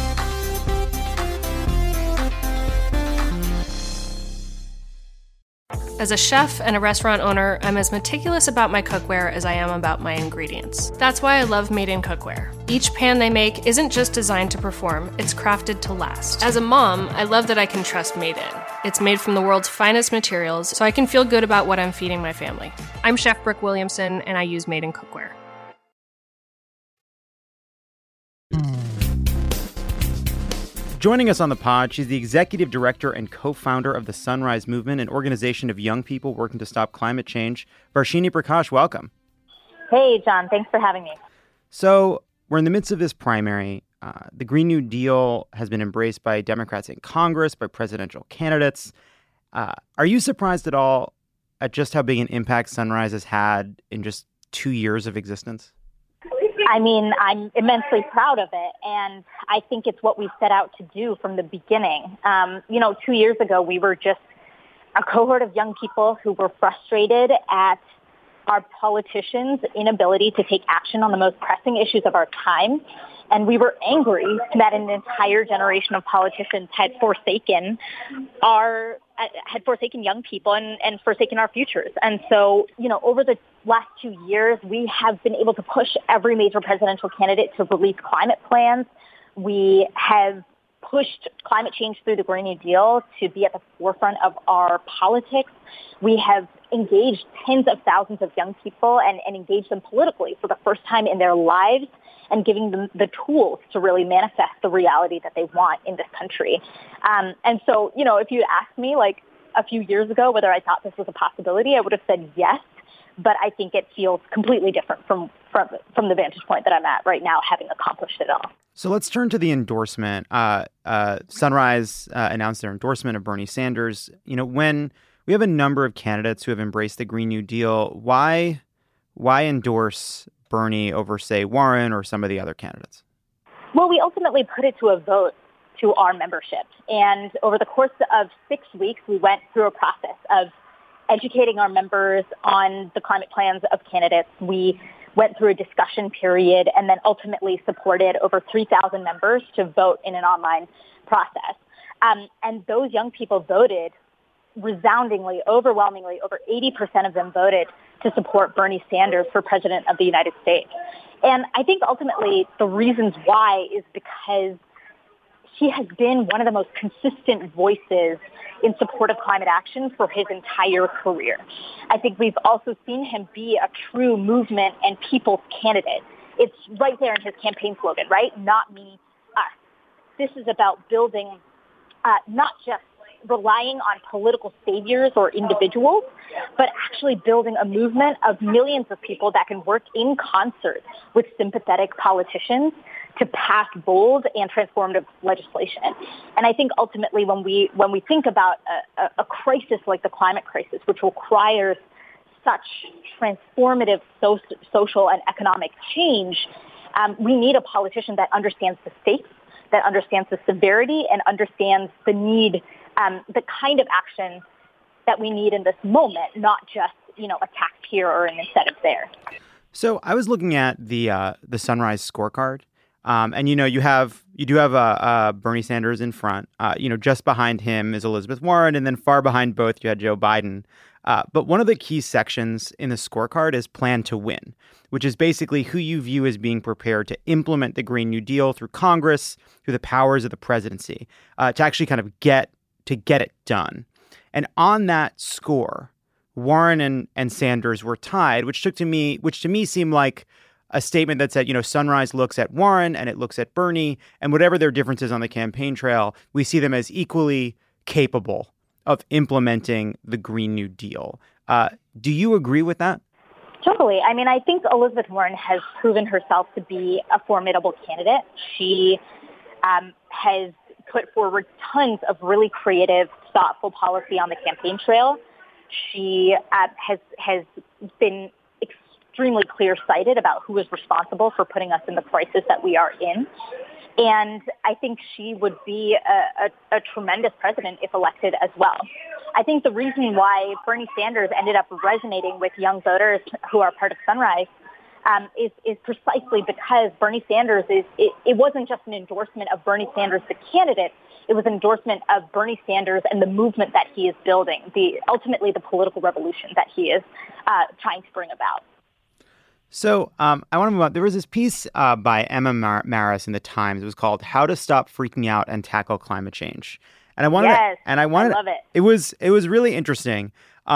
As a chef and a restaurant owner, I'm as meticulous about my cookware as I am about my ingredients. That's why I love Made in Cookware. Each pan they make isn't just designed to perform, it's crafted to last. As a mom, I love that I can trust Made in. It's made from the world's finest materials, so I can feel good about what I'm feeding my family. I'm Chef Brooke Williamson, and I use Made in Cookware. Joining us on the pod, she's the executive director and co-founder of the Sunrise Movement, an organization of young people working to stop climate change. Varshini Prakash, welcome. Hey, John. Thanks for having me. So we're in the midst of this primary. The Green New Deal has been embraced by Democrats in Congress, by presidential candidates. Are you surprised at all at just how big an impact Sunrise has had in just 2 years of existence? I mean, I'm immensely proud of it, and I think it's what we set out to do from the beginning. 2 years ago, we were just a cohort of young people who were frustrated at our politicians' inability to take action on the most pressing issues of our time. And we were angry that an entire generation of politicians had forsaken young people and forsaken our futures. And so, over the last 2 years, we have been able to push every major presidential candidate to release climate plans. We have pushed climate change through the Green New Deal to be at the forefront of our politics. We have engaged tens of thousands of young people and engaged them politically for the first time in their lives, and giving them the tools to really manifest the reality that they want in this country. And so, if you'd asked me like a few years ago whether I thought this was a possibility, I would have said yes. But I think it feels completely different from the vantage point that I'm at right now, having accomplished it all. So let's turn to the endorsement. Sunrise announced their endorsement of Bernie Sanders. When we have a number of candidates who have embraced the Green New Deal, why endorse Bernie over, say, Warren or some of the other candidates? Well, we ultimately put it to a vote to our membership. And over the course of 6 weeks, we went through a process of educating our members on the climate plans of candidates. We went through a discussion period and then ultimately supported over 3,000 members to vote in an online process. And those young people voted resoundingly, overwhelmingly, over 80% of them voted to support Bernie Sanders for president of the United States. And I think ultimately the reasons why is because he has been one of the most consistent voices in support of climate action for his entire career. I think we've also seen him be a true movement and people's candidate. It's right there in his campaign slogan, right? Not me, us. This is about building not just relying on political saviors or individuals, but actually building a movement of millions of people that can work in concert with sympathetic politicians to pass bold and transformative legislation. And I think ultimately when we think about a crisis like the climate crisis, which requires such transformative social and economic change, we need a politician that understands the stakes, that understands the severity, and understands the need, the kind of action that we need in this moment, not just, a tax here or an incentive there. So I was looking at the Sunrise scorecard, and you do have Bernie Sanders in front. Just behind him is Elizabeth Warren, and then far behind both you had Joe Biden. But one of the key sections in the scorecard is Plan to Win, which is basically who you view as being prepared to implement the Green New Deal through Congress, through the powers of the presidency, to actually kind of get it done. And on that score, Warren and Sanders were tied, which to me seemed like a statement that said, Sunrise looks at Warren and it looks at Bernie, and whatever their differences on the campaign trail, we see them as equally capable of implementing the Green New Deal. Do you agree with that? Totally. I mean, I think Elizabeth Warren has proven herself to be a formidable candidate. She has put forward tons of really creative, thoughtful policy on the campaign trail. She has been extremely clear-sighted about who is responsible for putting us in the crisis that we are in. And I think she would be a tremendous president if elected as well. I think the reason why Bernie Sanders ended up resonating with young voters who are part of Sunrise is precisely because Bernie Sanders it wasn't just an endorsement of Bernie Sanders, the candidate. It was an endorsement of Bernie Sanders and the movement that he is building, ultimately the political revolution that he is trying to bring about. So I want to move on. There was this piece by Emma Maris in the Times. It was called "How to Stop Freaking Out and Tackle Climate Change," and I wanted, I love it. It was really interesting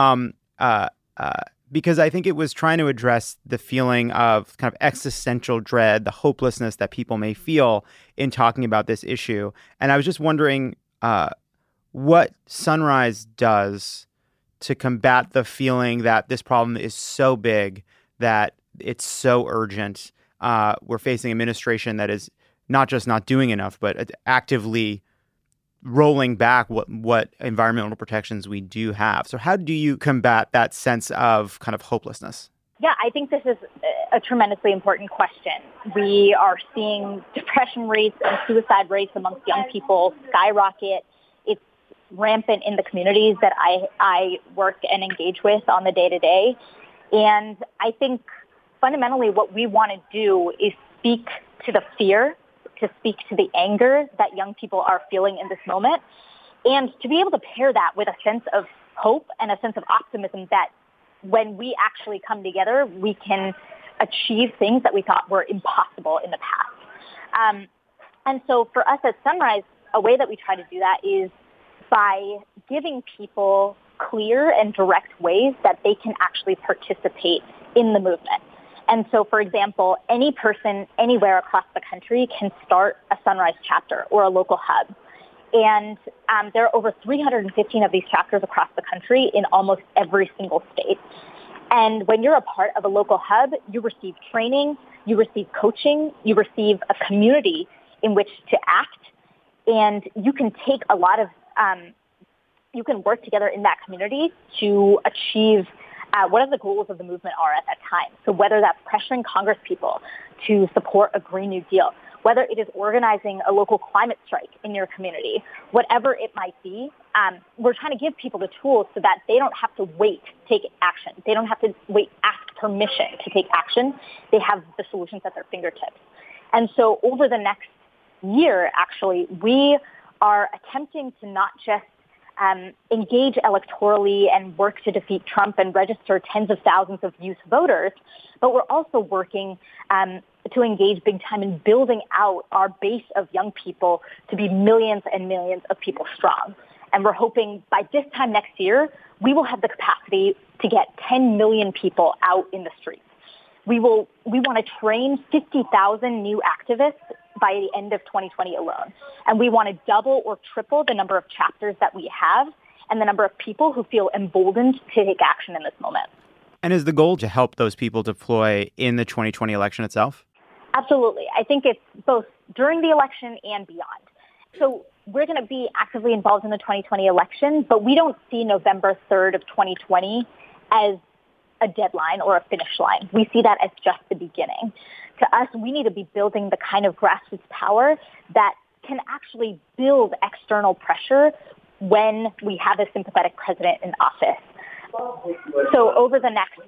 because I think it was trying to address the feeling of kind of existential dread, the hopelessness that people may feel in talking about this issue. And I was just wondering what Sunrise does to combat the feeling that this problem is so big that it's so urgent. We're facing an administration that is not just not doing enough, but actively rolling back what environmental protections we do have. So how do you combat that sense of kind of hopelessness? Yeah, I think this is a tremendously important question. We are seeing depression rates and suicide rates amongst young people skyrocket. It's rampant in the communities that I work and engage with on the day-to-day. And I think fundamentally what we want to do is speak to the fear, to speak to the anger that young people are feeling in this moment, and to be able to pair that with a sense of hope and a sense of optimism that when we actually come together, we can achieve things that we thought were impossible in the past. And so for us at Sunrise, a way that we try to do that is by giving people clear and direct ways that they can actually participate in the movement. And so, for example, any person anywhere across the country can start a Sunrise chapter or a local hub. And there are over 315 of these chapters across the country in almost every single state. And when you're a part of a local hub, you receive training, you receive coaching, you receive a community in which to act, and you can take a lot of, you can work together in that community to achieve what the goals of the movement are at that time. So whether that's pressuring Congress people to support a Green New Deal, whether it is organizing a local climate strike in your community, whatever it might be, we're trying to give people the tools so that they don't have to wait to take action. They don't have to ask permission to take action. They have the solutions at their fingertips. And so over the next year, actually, we are attempting to not just engage electorally and work to defeat Trump and register tens of thousands of youth voters, but we're also working to engage big time in building out our base of young people to be millions and millions of people strong. And we're hoping by this time next year, we will have the capacity to get 10 million people out in the streets. We want to train 50,000 new activists by the end of 2020 alone. And we want to double or triple the number of chapters that we have and the number of people who feel emboldened to take action in this moment. And is the goal to help those people deploy in the 2020 election itself? Absolutely. I think it's both during the election and beyond. So we're going to be actively involved in the 2020 election, but we don't see November 3rd of 2020 as a deadline or a finish line. We see that as just the beginning. To us, we need to be building the kind of grassroots power that can actually build external pressure when we have a sympathetic president in office. So over the next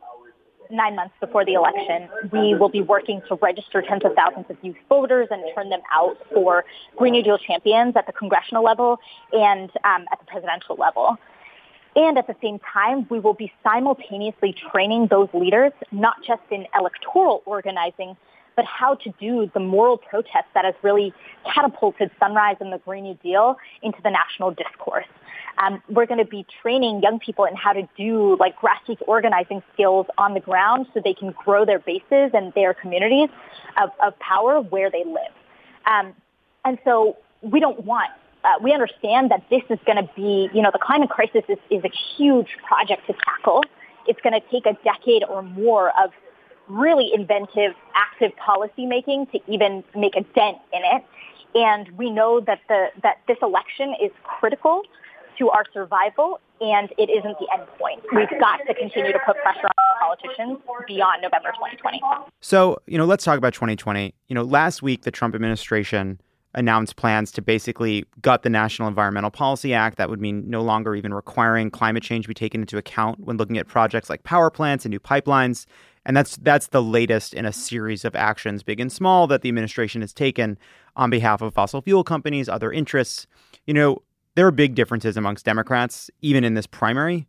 9 months before the election, we will be working to register tens of thousands of youth voters and turn them out for Green New Deal champions at the congressional level and at the presidential level. And at the same time, we will be simultaneously training those leaders, not just in electoral organizing, but how to do the moral protest that has really catapulted Sunrise and the Green New Deal into the national discourse. We're going to be training young people in how to do like grassroots organizing skills on the ground so they can grow their bases and their communities of power where they live. And so we understand that this is going to be, the climate crisis is a huge project to tackle. It's going to take a decade or more of really inventive, active policy making to even make a dent in it. And we know that this election is critical to our survival, and it isn't the end point. We've got to continue to put pressure on politicians beyond November 2020. So, let's talk about 2020. Last week, the Trump administration announced plans to basically gut the National Environmental Policy Act. That would mean no longer even requiring climate change be taken into account when looking at projects like power plants and new pipelines. And that's the latest in a series of actions, big and small, that the administration has taken on behalf of fossil fuel companies, other interests. There are big differences amongst Democrats, even in this primary.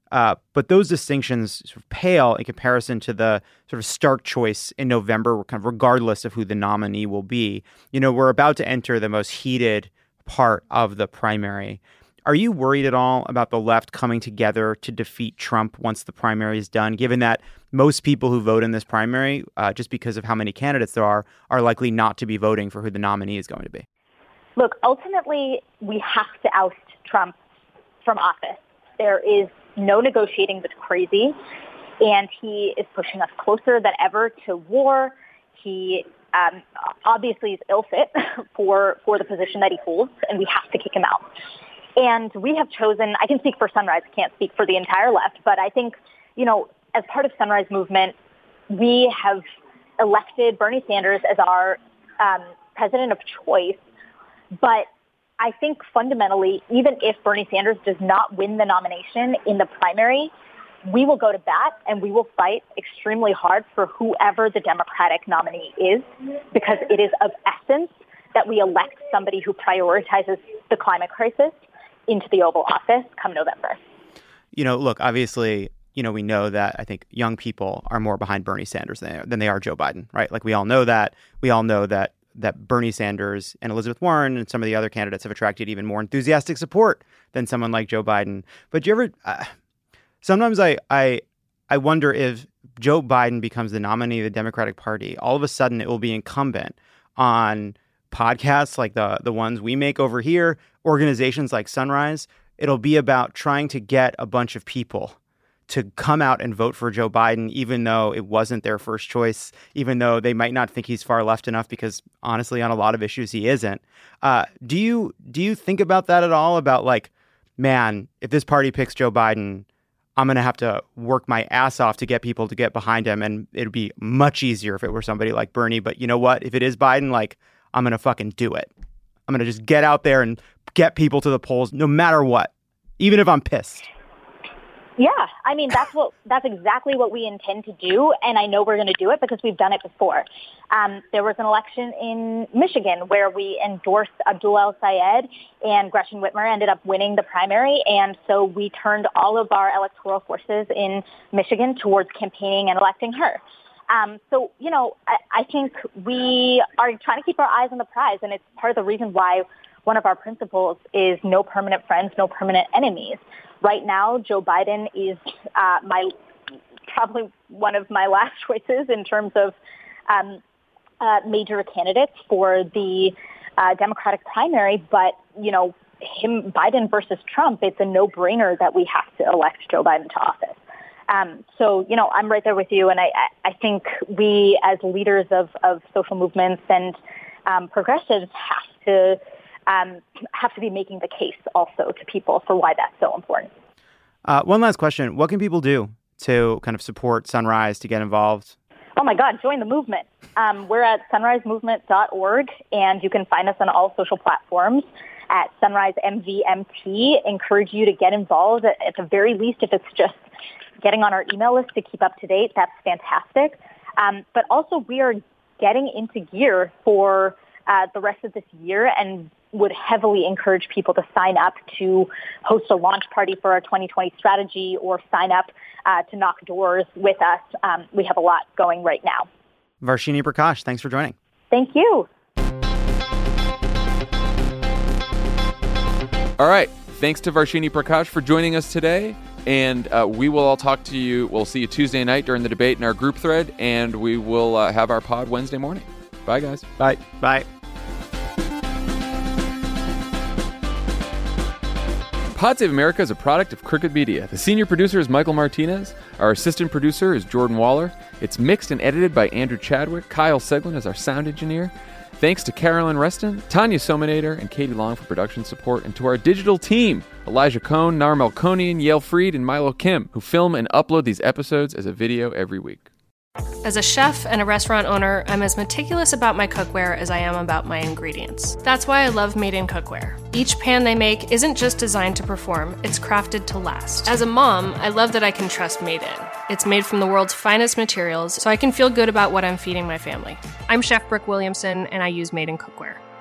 But those distinctions sort of pale in comparison to the sort of stark choice in November, kind of regardless of who the nominee will be. We're about to enter the most heated part of the primary. Are you worried at all about the left coming together to defeat Trump once the primary is done, given that most people who vote in this primary, just because of how many candidates there are likely not to be voting for who the nominee is going to be? Look, ultimately, we have to oust Trump from office. There is no negotiating with crazy, and he is pushing us closer than ever to war. He obviously is ill-fit for the position that he holds, and we have to kick him out. And we have chosen, I can speak for Sunrise, I can't speak for the entire left, but I think, as part of Sunrise Movement, we have elected Bernie Sanders as our president of choice. But I think fundamentally, even if Bernie Sanders does not win the nomination in the primary, we will go to bat and we will fight extremely hard for whoever the Democratic nominee is, because it is of essence that we elect somebody who prioritizes the climate crisis into the Oval Office come November. Look, obviously, we know that I think young people are more behind Bernie Sanders than they are Joe Biden, right? Like we all know that. We all know that Bernie Sanders and Elizabeth Warren and some of the other candidates have attracted even more enthusiastic support than someone like Joe Biden. But do you ever, sometimes I wonder if Joe Biden becomes the nominee of the Democratic Party, all of a sudden it will be incumbent on podcasts like the ones we make over here, organizations like Sunrise. It'll be about trying to get a bunch of people to come out and vote for Joe Biden, even though it wasn't their first choice, even though they might not think he's far left enough, because honestly, on a lot of issues, he isn't. Do you think about that at all? About like, man, if this party picks Joe Biden, I'm going to have to work my ass off to get people to get behind him. And it'd be much easier if it were somebody like Bernie. But you know what? If it is Biden, like, I'm going to fucking do it. I'm going to just get out there and get people to the polls no matter what, even if I'm pissed. Yeah, I mean, that's exactly what we intend to do, and I know we're going to do it because we've done it before. There was an election in Michigan where we endorsed Abdul El-Sayed, and Gretchen Whitmer ended up winning the primary, and so we turned all of our electoral forces in Michigan towards campaigning and electing her. So, I think we are trying to keep our eyes on the prize, and it's part of the reason why one of our principles is no permanent friends, no permanent enemies. Right now, Joe Biden is probably one of my last choices in terms of major candidates for the Democratic primary. But, Biden versus Trump, it's a no-brainer that we have to elect Joe Biden to office. So, I'm right there with you. And I think we as leaders of social movements and progressives have to be making the case also to people for why that's so important. One last question. What can people do to kind of support Sunrise, to get involved? Oh, my God, join the movement. We're at sunrisemovement.org, and you can find us on all social platforms at Sunrise MVMT. Encourage you to get involved. At the very least, if it's just getting on our email list to keep up to date, that's fantastic. But also, we are getting into gear for the rest of this year and would heavily encourage people to sign up to host a launch party for our 2020 strategy or sign up to knock doors with us. We have a lot going right now. Varshini Prakash, thanks for joining. Thank you. All right. Thanks to Varshini Prakash for joining us today. And we will all talk to you. We'll see you Tuesday night during the debate in our group thread. And we will have our pod Wednesday morning. Bye, guys. Bye. Bye. Pod Save America is a product of Crooked Media. The senior producer is Michael Martinez. Our assistant producer is Jordan Waller. It's mixed and edited by Andrew Chadwick. Kyle Seglin is our sound engineer. Thanks to Carolyn Reston, Tanya Sominator, and Katie Long for production support, and to our digital team, Elijah Cohn, Nar Melkonian, Yale Freed, and Milo Kim, who film and upload these episodes as a video every week. As a chef and a restaurant owner, I'm as meticulous about my cookware as I am about my ingredients. That's why I love Made in Cookware. Each pan they make isn't just designed to perform, it's crafted to last. As a mom, I love that I can trust Made In. It's made from the world's finest materials, so I can feel good about what I'm feeding my family. I'm Chef Brooke Williamson, and I use Made in Cookware.